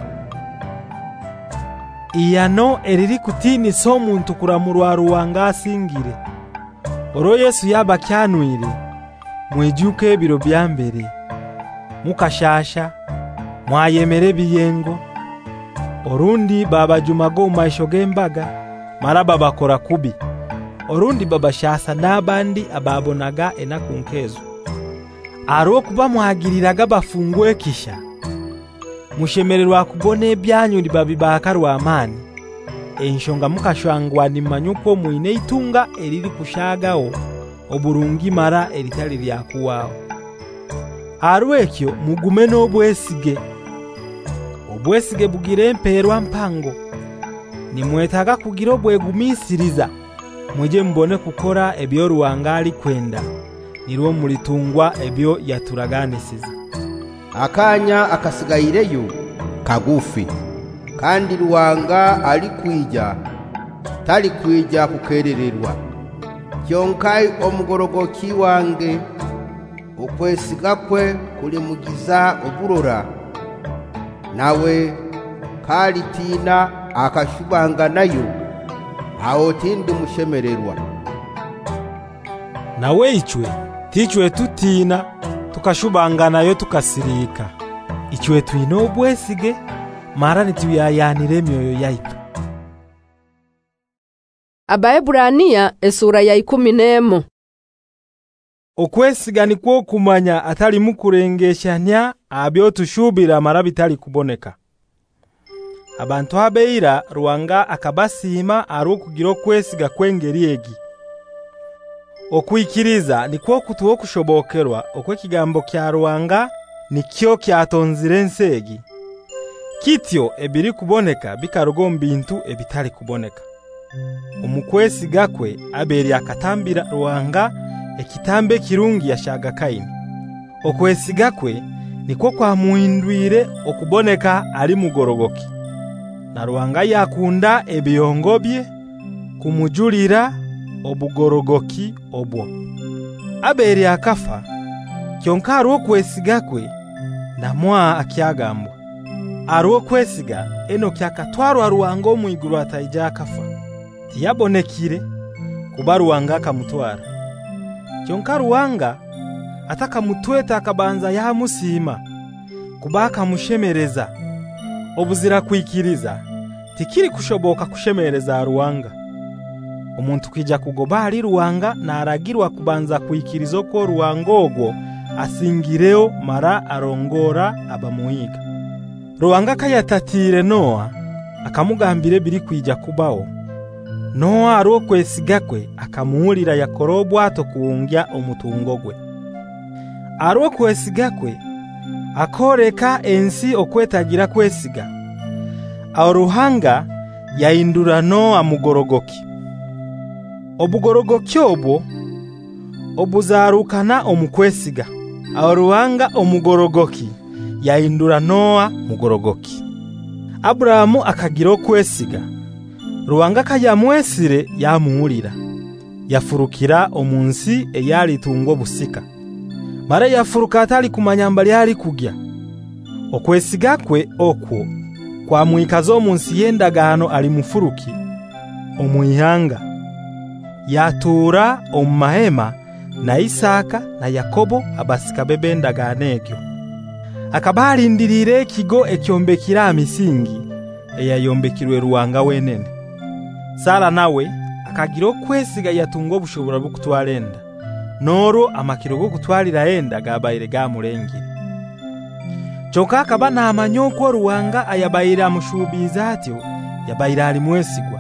Iyano eriri kutini so muntu kuramurwa Ruwanga asingire. Oro Yesu yaba kyanwire mwejuke ebiro byambere mukashasha mwayemere biyengo orundi baba jumago maisho gembaga maraba bakora kubi orundi baba shasa nabandi ababonaga enakunkezo aro kuba mwagiriraga bafungwe kisha mushemererwa kubone ebyanyu ndi babibakarwa amani enshonga mukashwangwa ni manyuko muine itunga eriri kushagaho oburungi mara eritali lyakuwao. Arwekyo mugume no bwesige obwesige bugire mperwa mpango nimwetaga kugira obwegumisiriza muje mbone kukora ebyo Ruwanga ali kwenda nirwo mulitungwa ebyo yaturaganisiza. Akanya akasigayireyo kagufi kandi Ruwanga ali kwija tali kwija kukerererwa. Kyonkai omugorogoki wange okwesiga kwe kuli mugiza oburora nawe kalitina akashubanga nayo aho tindi mushemererwa. Nawe ichwe tichwe tutina tukashubanga nayo tukasirika. Ichwe twino obwesige mara nituyayanire myoyo yaitu. Abaeburania esura ya ikumi n'emo. Okwesiga nikwo kumanya atali mukurengeshanya abyo tushubira mara bitali kuboneka. Abantu abeira Ruwanga akabasima aro kugira okwesiga kwengeri egi. Okwikiriza nikwo kutuwo kushobokerwa okwekigambo kya Ruwanga nikyo kyatonzire nsegi. Kityo ebiri kuboneka bikarugo mbintu ebitali kuboneka. Omukwesiga kwe aberi akatambira Ruwanga ekitambe kirungi yashaga Kaini. Okwesiga kwe nikwo kwa muhindwire okuboneka ali mugorogoki. Na Ruwanga yakunda ebiyongobye kumujulira obugorogoki obwo. Aberi akafa kyonka aro kwesiga kwe namwa akyagambwa. Aro kwesiga eno kyakatwarwa Ruwanga omwiguru ataija akafa. Tiyabonekire kuba Ruwanga akamutwara. Kyonka Ruwanga atakamutweta akabanza yamusima kuba akamushemereza. Obuzira kwikiriza tikiri kushoboka kushemereza Ruwanga. Omuntu kija kugoba ali Ruhanga naragirwa kubanza kwikirizo ko Ruhangogwo asingireo mara arongora abamuyiga. Ruhanga kayatatire Noa akamugambire biri kwija kubaho. Noa aro kwesigakwe akamuhulira Yakorobo atokuungya omutungo gwe. Aro kwesigakwe akoreka ensi okwetagira kwesiga. Aho Ruhanga yaindura Noa mugorogoki. Obugorogoki obwo obuzarukana omukwesiga. Aho Ruhanga omugorogoki yaindura Noa mugorogoki. Abrahamu akagira okwesiga. Ruhanga kayamwesire yamuhulira. Yafurukira omunsi eyali tungo busika. Mara yafuruka atali kumanya yali kugya. Okwesiga kwe okwo kwa mwikazo munsi yendagano ali mufuruki omuyanga. Yatura omumahema na Isaka na Yakobo abasika bebendagano egyo. Akabalindirire kigo ekyombekira misingi eyayombekirwe Ruhanga wenene. Sara nawe akagira okwesiga yatungo bushobora bukutwala enda. Noro amakiro go kutwalira enda gabayire gamurengire. Choka akaba namanyo ko Ruhanga ayabayira mushubiza atyo yabayira ali mwesigwa.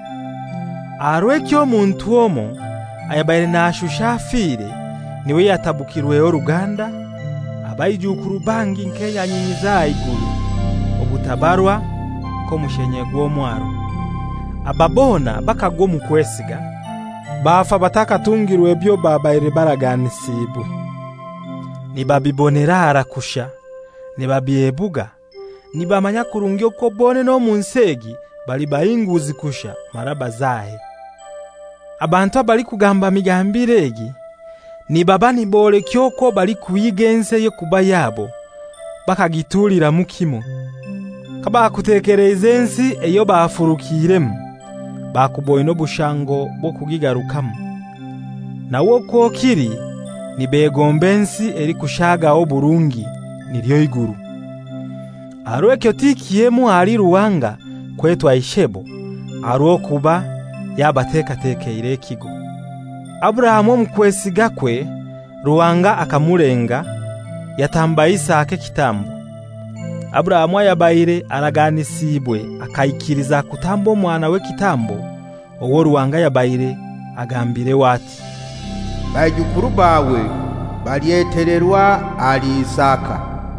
Arwekyo muntu omo ayabayire nashusha afire niwe yatabukirwe oruganda abayijukuru bangi nke yanyinyiza iguru obutabarwa ko mushenye gwo mwaro. Ababona bakagwo mu kwesiga bafa batakatungirwe byo babayire baraganisibwe. Nibabibonera arakusha nibabyebuga nibamanya kurungyo ko bone no munsegi bali bayinguzi kusha marabazahe. Abantu abali kugamba migambiregi nibabani bole kyoko bali kuyigense yo kuba yabo bakagitulira mukimo. Kaba kutekereza ensi eyo bafurukiremu bakuboye no bushango bwo kugigarukamu. Nawo ko kiri nibegombensi eri kushaga oburungi niryo iguru. Arwekyo tikiyemu ali Ruhanga kwetwa Ishebo aro kuba yabateka tekeire kigo. Abrahamu mukwesiga kwe Ruhanga akamurenga yatamba Isaka kitambo. Abrahamu yabayire araganisibwe akayikiriza kutambo mwana we kitambo owo Ruhanga yabayire agambire wati bajukuru bawe balyetererwa ali Isaka.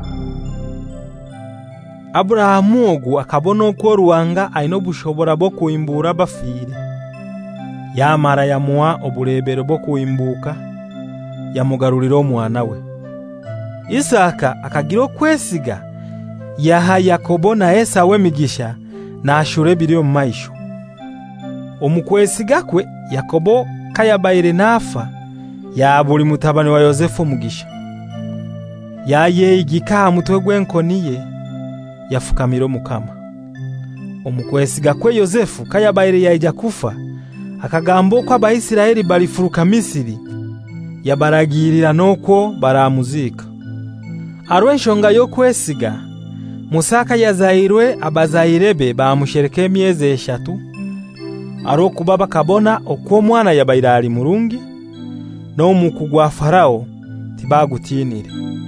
Abrahamu ogu akabona ko Ruhanga aino bushobora bwo kuimbura bafire. Yamara yamuwa oburebero bwo kuimbuka yamugarurira omwana we. Isaka akagira kwesiga yaha Yakobo na Esawu migisha na ashure biri mu maisho. Omukwesiga kwe Yakobo kayabayire nafa ya buli mutabani wa Yosefu mugisha. Yaye igika mutwe gwenkoniye yafukamira Mukama. Omukwesiga kwe Yosefu kayabayire yaija kufa akagambo kwa Abayisirayeli balifuruka Misiri yabaragirira noko baramuzika. Arwenshonga yo kwesiga Musaka yazairwe abazayirebe bamushereke myeze eshatu aro kuba bakabona okwo mwana yabayire ali murungi no mukugwa Farao tibagutinire.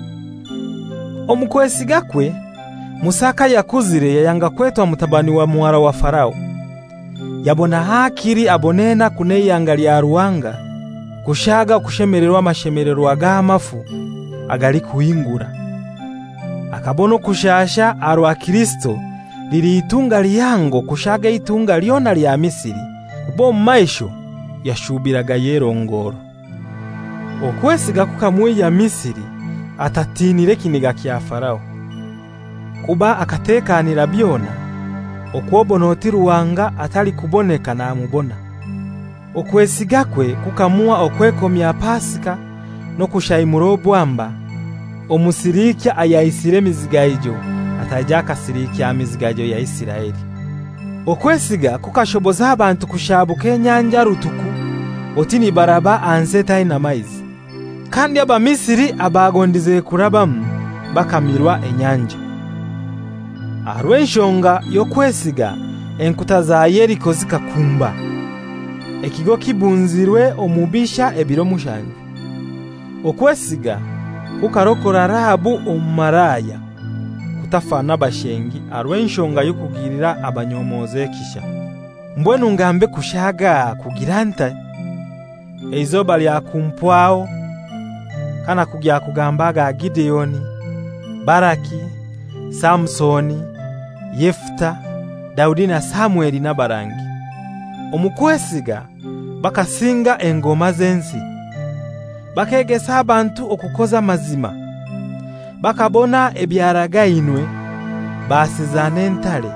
Omukwesiga kwe Musaka yakuzire yayanga kwetwa mutabani wa muwara wa Farao. Yabona hakiri abonena kuneyanga lya Ruhanga kushaga kushemererwa amashemerero agamafu agali kuingura. Akabono kushasha arwa Kristo liri itunga liyango kushaga itunga liona lya Misiri bo maisho yashubiraga yerongoro. Okwesiga kukamwe ya Misiri atatinire kiniga kya Farao kuba akatekanira byona okwobonoti Ruhanga atali kuboneka na mubona. Okwesiga kwe kukamua okwekomya Pasika no kushayimuro bwamba omusirikya ayayisire mizigajo atajaka sirikya mizigajo ya Isiraeli. Okwesiga kukashoboza abantu kushabuka enyanja rutuku otini baraba anseta ina maizi. Kandi aba Misiri abagondize kurabamu bakamirwa enyanja. Arwenshonga yo kwesiga enkuta za Yeriko zikakumba. ekigo kibunzirwe omubisha ebiro mushanju. Okwesiga kukarokora Rahabu omumaraya kutafana bashengi arwenshonga yokugirira abanyomoze kisha. Mbwenu ngambe kushaga kugiranta eizoba lya kumpwao kana kugya kugambaga Gideoni, Baraki, Samsoni, Yefta, Daudi na Samueli na barangi. Omukwesiga bakasinga engoma zensi. Bakegesa abantu okukoza mazima. Bakabona ebyaragainwe basizana entale.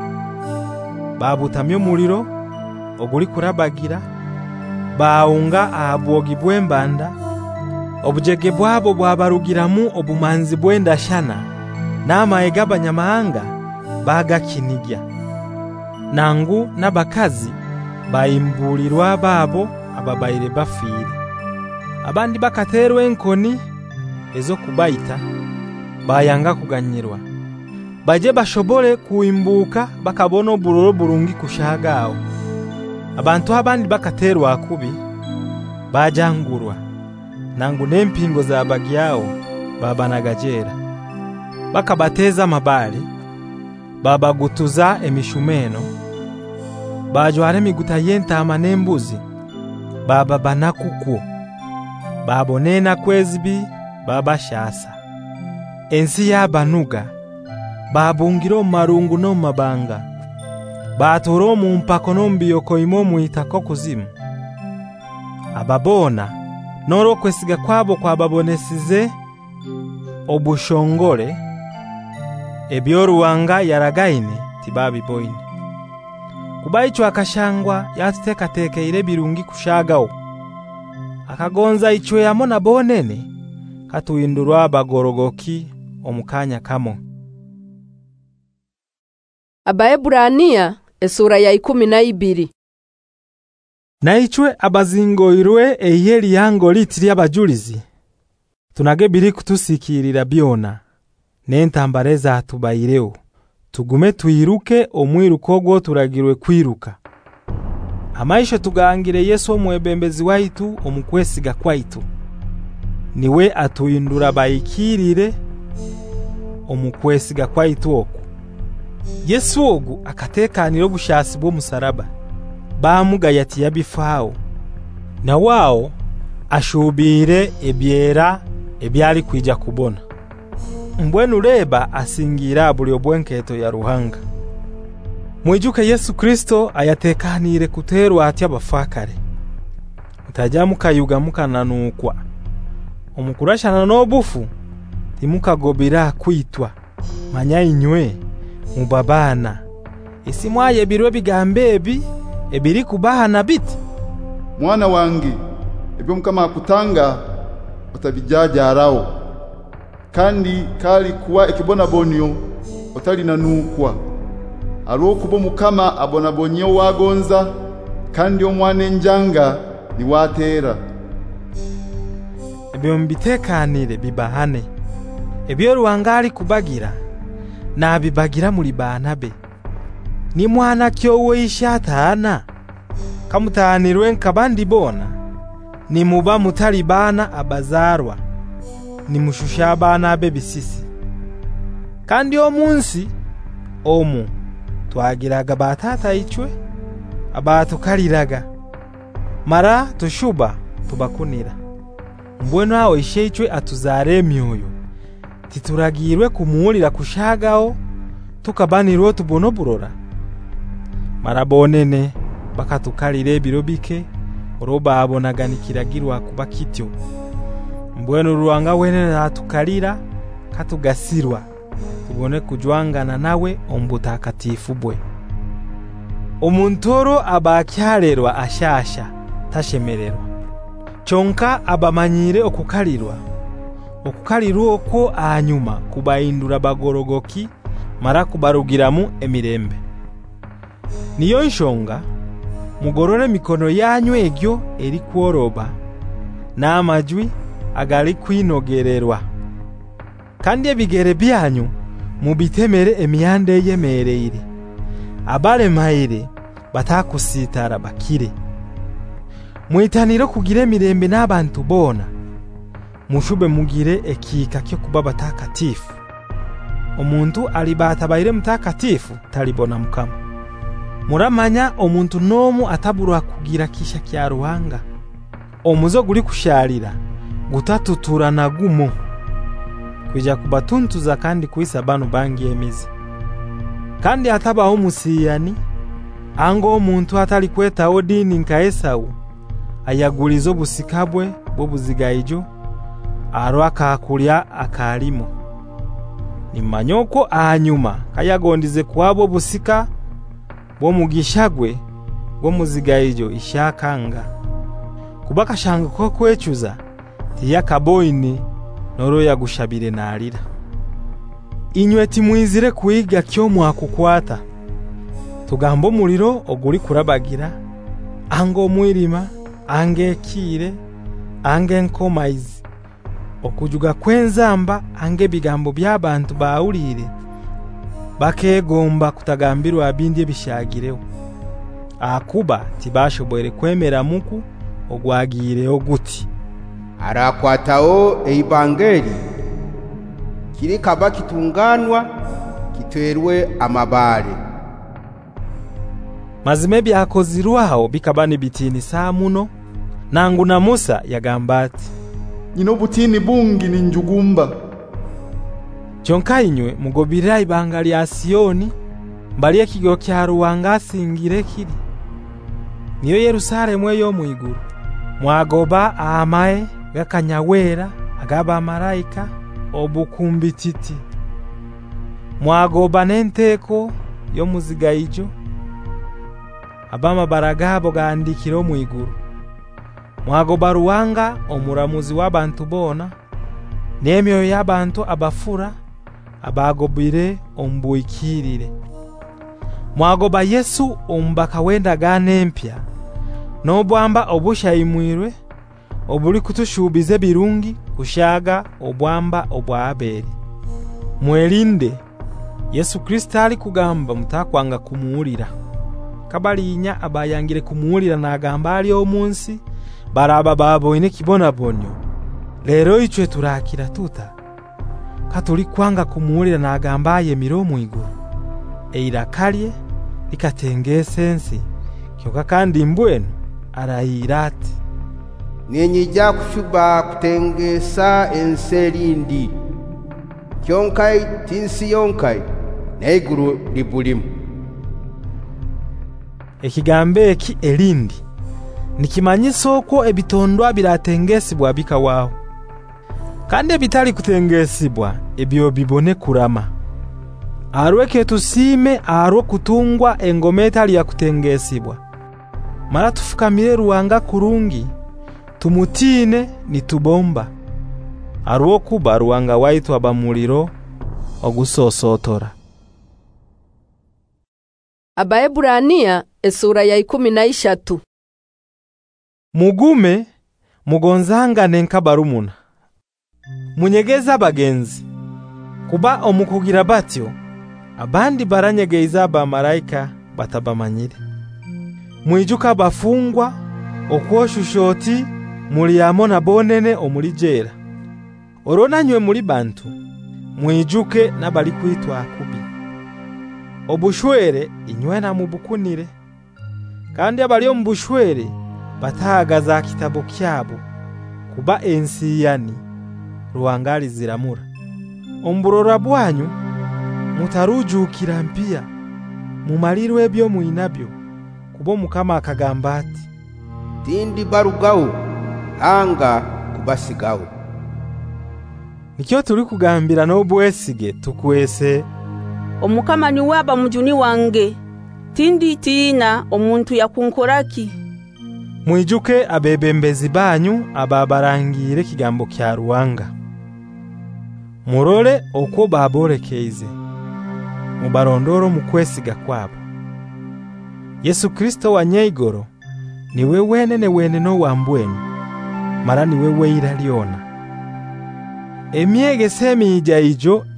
Babutamyo muliro oguli kurabagira. Baunga abwogi bwembanda. Obujege bwabo bwabarugiramu obumanzi bwenda shana. N'amaega abanyamahanga bagakinigya. Nangu n'abakazi bayimbulirwa babo ababaire bafire. Abandi bakaterwa enkoni ezo kubaita bayanga kuganyirwa. Baje bashobole kuimbuka bakabona oburoro burungi kushagao. Abantu abandi bakaterwa akubi bajangurwa. Nangu n'empingo za bagyao babanagajera. Bakabateza mabali babagutuza emishumeno. Bajware miguta yentama n'embuzi baba banakukwo. Babonena kwezbi baba shasa. Ensi yabanuga babungiro marungu no mabanga. Batoro mu mpako no mbiyoko imo muitako kuzimu. Ababona noro kwesiga kwabo kwa babonesize obushongole ebyoruwanga yaragaine tibabi boine. Kubaicho akashangwa yatuteka tekeire birungi kushagao. Akagonza ichwe yamona bonene katuindurwa abagorogoki omukanya kamo. Abaeburania esura ya ikumi na ibiri. Na ichwe abazingoirwe eyeli yango litiri abajulizi. Tunage biri kutusikirira byona. N'entambareza tubayireo. Tugume tuiruke omwiruko gwo turagirwe kwiruka. Amaisho tugangire Yesu omwebembezi waitu omukwesiga kwaitu. Niwe atuindura bayikirire omukwesiga kwaitu oku. Yesu ogu akatekanira obushasi bwo musaraba. Bamuga yati yabifao. Na wao ashubire ebyera ebyali kwija kubona. Mbwenu leba asingira buli obwenketo ya ruhanga. Mwijuke Yesu Kristo ayatekanire kuterwa ati abafakare. Mutajamu kayuga mukananukwa. Omukurashana n'obufu timukagobira kwitwa. Manya inywe mubabana. Isi mwaye birwe bigambe ebi ebiri kubahana biti. Mwana wangi ebyo mukama akutanga otabijajarawo. Kandi kali kuwa ekibona bonyo otali nanukwa. Aro kubo mukama abona bonyo wagonza kandi omwana enjanga ni watera. Ebyo mbitekanire bibahane. Ebyo ruwangali kubagira na bibagira muri banabe. Ni mwana kyowe ishatana kamutanirwe nkabandi bona. Ni muba mutali bana abazarwa. Ni mushusha abana abe bisisi. Kandi omunsi omu twagiraga batata ichwe abatukaliraga. Mara tushuba tubakunira. Mbwenu aho ishe ichwe atuzare myoyo. Tituragirwe kumuulira kushagao tukabanirwo tubono burora. Mara bonene bakatukalire birobike roba abonaganikirakirwa kuba kityo. Mbwenu ruwanga wene natukalira katugasirwa tubone kujwangana nawe ombutakatifu bwe. Omuntoro abakyarerwa ashasha tashemererwa. Chonka abamanyire okukalirwa. Okukalirwa okwo anyuma kubayindura bagorogoki mara kubarugiramu emirembe. Niyo nshonga mugorore mikono yanyu egyo eri kworoba na amajwi agali kwinogererwa. Kandi ebigere byanyu mubitemere emiyande yemereire. Abale maire batakusitara bakire. Mwitaniro kugire mirembe n'abantu bona. Mushube mugire ekika kyo kuba batakatifu. Omuntu alibatabaire mutakatifu talibona mukama. Muramanya omuntu nomu ataburwa kugira kisha kya Ruhanga. Omuzo guli kushalira gutatutura na gumo. Kuja kubatuntuza kandi kuisa banu bangi emizi. Kandi ataba omusiyani ango omuntu atali kweta odini nka Esau ayagulizo busikabwe bwo buzigaijo arwaka akulya akalimo. Nimanyoko ahanyuma kayagondize kwabo busika bwo mugishagwe bwo muzigaijo ishakanga. Kubaka shanga ko kwechuza tiyakaboyini noro yagushabire nalira. Inywe timwizire kuiga kyo mwakukwata. Tugambo muliro oguri kurabagira ango mwirima ange kire ange nkomaizi okujuga kwenzamba ange bigambo by'abantu baulire bakegomba kutagambirwa abindi bishagireho akuba tibashobore kwemera muku ogwagire oguti arakwatao eibangeri kiri kaba kitunganwa kiterwe amabare. Mazime byakozirwaho bikabani bitini saa muno nangu na Musa yagambati Nyino butini bungi ni njugumba. Chonka inywe mugobira ibanga lya Sioni mbali ekigo kya Ruhanga singire kiri. Niyo Yerusalemu yo mwiguru. Mwagoba amae gakanyawera agaba marayika obukumbititi. Mwagoba nenteko yo muzigaijo abama baragabo gandikiro mwiguru. Mwagoba Ruhanga omuramuzi w'abantu bona nemyo y'abantu abafura abagobire ombuikirire. Mwagoba Yesu ombaka wenda ganempya nobwamba obushayimwirwe obuli kutushubize birungi kushaga obwamba obwa Abeli. Mwelinde Yesu Kristo ali kugamba mutakwanga kumuulira. Kabalinya abayangire kumuulira nagamba ali omunsi baraba babo ine kibona bonyo. Lero ichwe turakira tuta katuli kwanga kumuulira nagamba ye miromu iguru. Eirakalye likatengesensi kyoka kandi mbwenu arayirati. Ninyija kushuba kutengesa enserindi kyonkai tinsi yonkai neiguru libulimu. Ekigambe eki elindi nikimanyiso ko ebitondwa biratengesibwa bikawaho. Kandi bitali kutengesibwa ebyo bibone kurama. Arweke tusime arwo kutungwa engometa ya kutengesibwa. Mara tufukamire Ruhanga kurungi tumutine nitubomba. Arwo kuba Ruhanga waitu abamuliro ogusosotora. Abaeburania esura ya ikumi na ishatu. Mugume mugonzanga nenkabarumuna. Munyegeza abagenzi. Kuba omukugira batyo abandi baranyegeza abamarayika batabamanyire. Mwijuka bafungwa okwoshushoti muri yamona bonene omulijera. Oronanywe muri bantu mwijuke nabali kwitwa akubi. Obushwere inywena mubukunire. Kandi abali ombushwere batagaza kitabo kyabo kuba ensiyani Ruhangali ziramura. Omburora bwanyu mutarujukira mpia mumalirwe ebyo muinabyo kubo mukama akagamba ati tindi barugawo anga kubasigawo. Nikyo tuli kugambira n'obwesige tukwese omukama ni waba mujuni wange tindi tina omuntu yakunkoraki. Mwijuke abebembezi banyu ababarangire kigambo kya Ruhanga. Murole okwo baborekeize mubarondoro mukwesiga kwabo. Yesu Kristo wa nyeigoro niwe wenene weneno wambwenyu mara niwe weira liona. Emiege semi ijaijo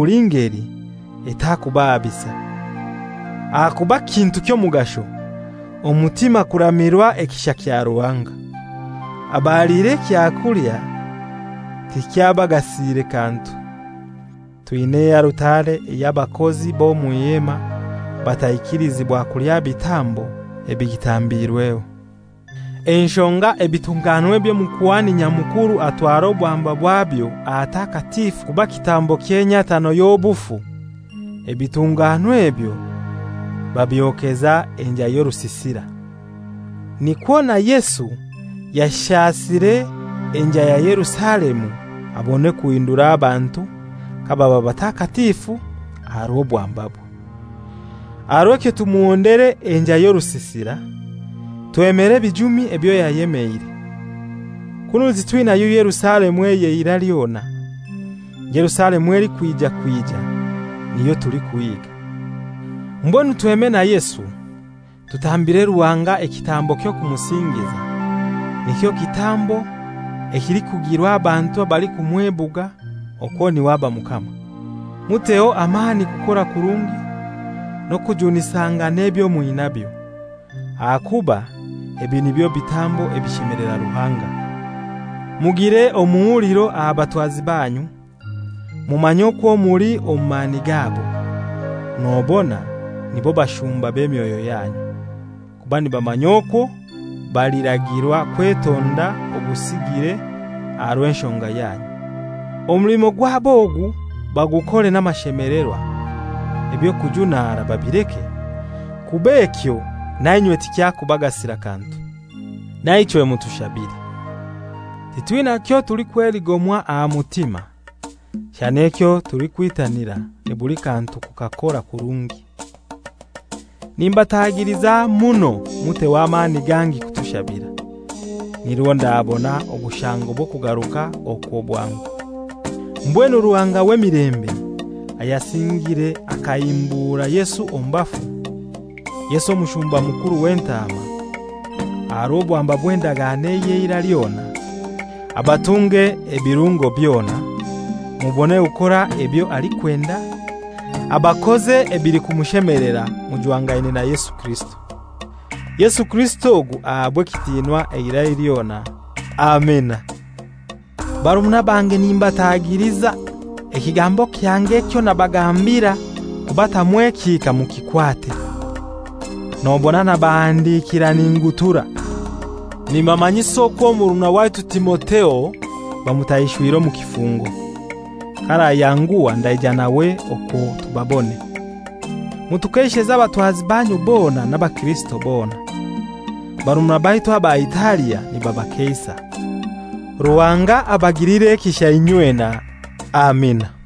eyabulingeri etakubabisa akuba kintu kyo mugasho umutima kuramirwa ekisha kya Ruhanga. Abalire kyakulya tikyabagasire kantu. Tuine ya rutare y'abakozi bo muyema batayikirizibwa kulya bitambo ebigitambirweho. Enshonga ebitunganwe byo mukuwani nyamukuru atwara obwamba bwabyo atakatifu kuba kitambo ky'enyatano y'obufu. Ebitunganwe ebyo babyokeza enja y'orusisira. Nikwona Yesu yashasire enja ya Yerusalemu abone kuindura abantu kababa batakatifu aro bwambabo. Aroke tumuondere enja y'orusisira twemere bijumi ebyo yayemeire. Kunuzi twina yu Yerusalemu eye iraliona. Yerusalemu eri kwija kwija niyo tuli kuyiga. Mbonu tweme na Yesu tutambire Ruhanga ekitambo kyo kumusingiza. Nikyo kitambo ekiri kugirwa abantu abali kumwebuga okoni waba Mukama. Muteo amani kukora kurungi no kujunisanga nebyo muinabyo. Akuba ebi nibyo bitambo ebishemerera Ruhanga. Mugire omuuliro abatwazi banyu mumanyoko muri omani gabo. Nobona nibo bashumba b'emyoyo yanyu. Kubani bamanyoko baliragirwa kwetonda obusigire arwenshonga yanyu. Omulimo gwabo ogu bagukole n'amashemererwa. Ebyo kujunara babireke kubekyo nanywe tikyakubagasira kantu. Naichwe mutushabiri. Titwina kyo tuli kweligomwa a mutima. Shanekyo tuli kwitanira ne buli kantu kukakora kurungi. Nimbatagiriza muno mute w'amani gangi kutushabira. Nironda abona obushango bwo kugaruka okobwangu. Mbwenu Ruhanga w'emirembe ayasingire akayimbura Yesu ombafu. Yesu mushumba mukuru w'entama arobwamba bwendagane ye iraliona. Abatunge ebirungo byona mubone ukora ebyo ali kwenda. Abakoze ebiri kumushemerera mujwangaine na Yesu Kristo. Yesu Kristo ogu abwe kitinwa eiraliona. Amen. Barumuna bange nimbatagiriza ekigambo kyange kyo nabagambira kubata mwekika mukikwate. Nobona nabandikira ningutura. Nimamanyiso ko muruna waitu Timoteo bamutayishwiro mu kifungo. Kara yanguwa ndaijana we oko tubabone. Mutukesheza abatwazi banyu bona n'abakristo bona. Barumuna baitu aba Italia ni baba Keisa. Ruhanga abagirire kisha inywena. Amina.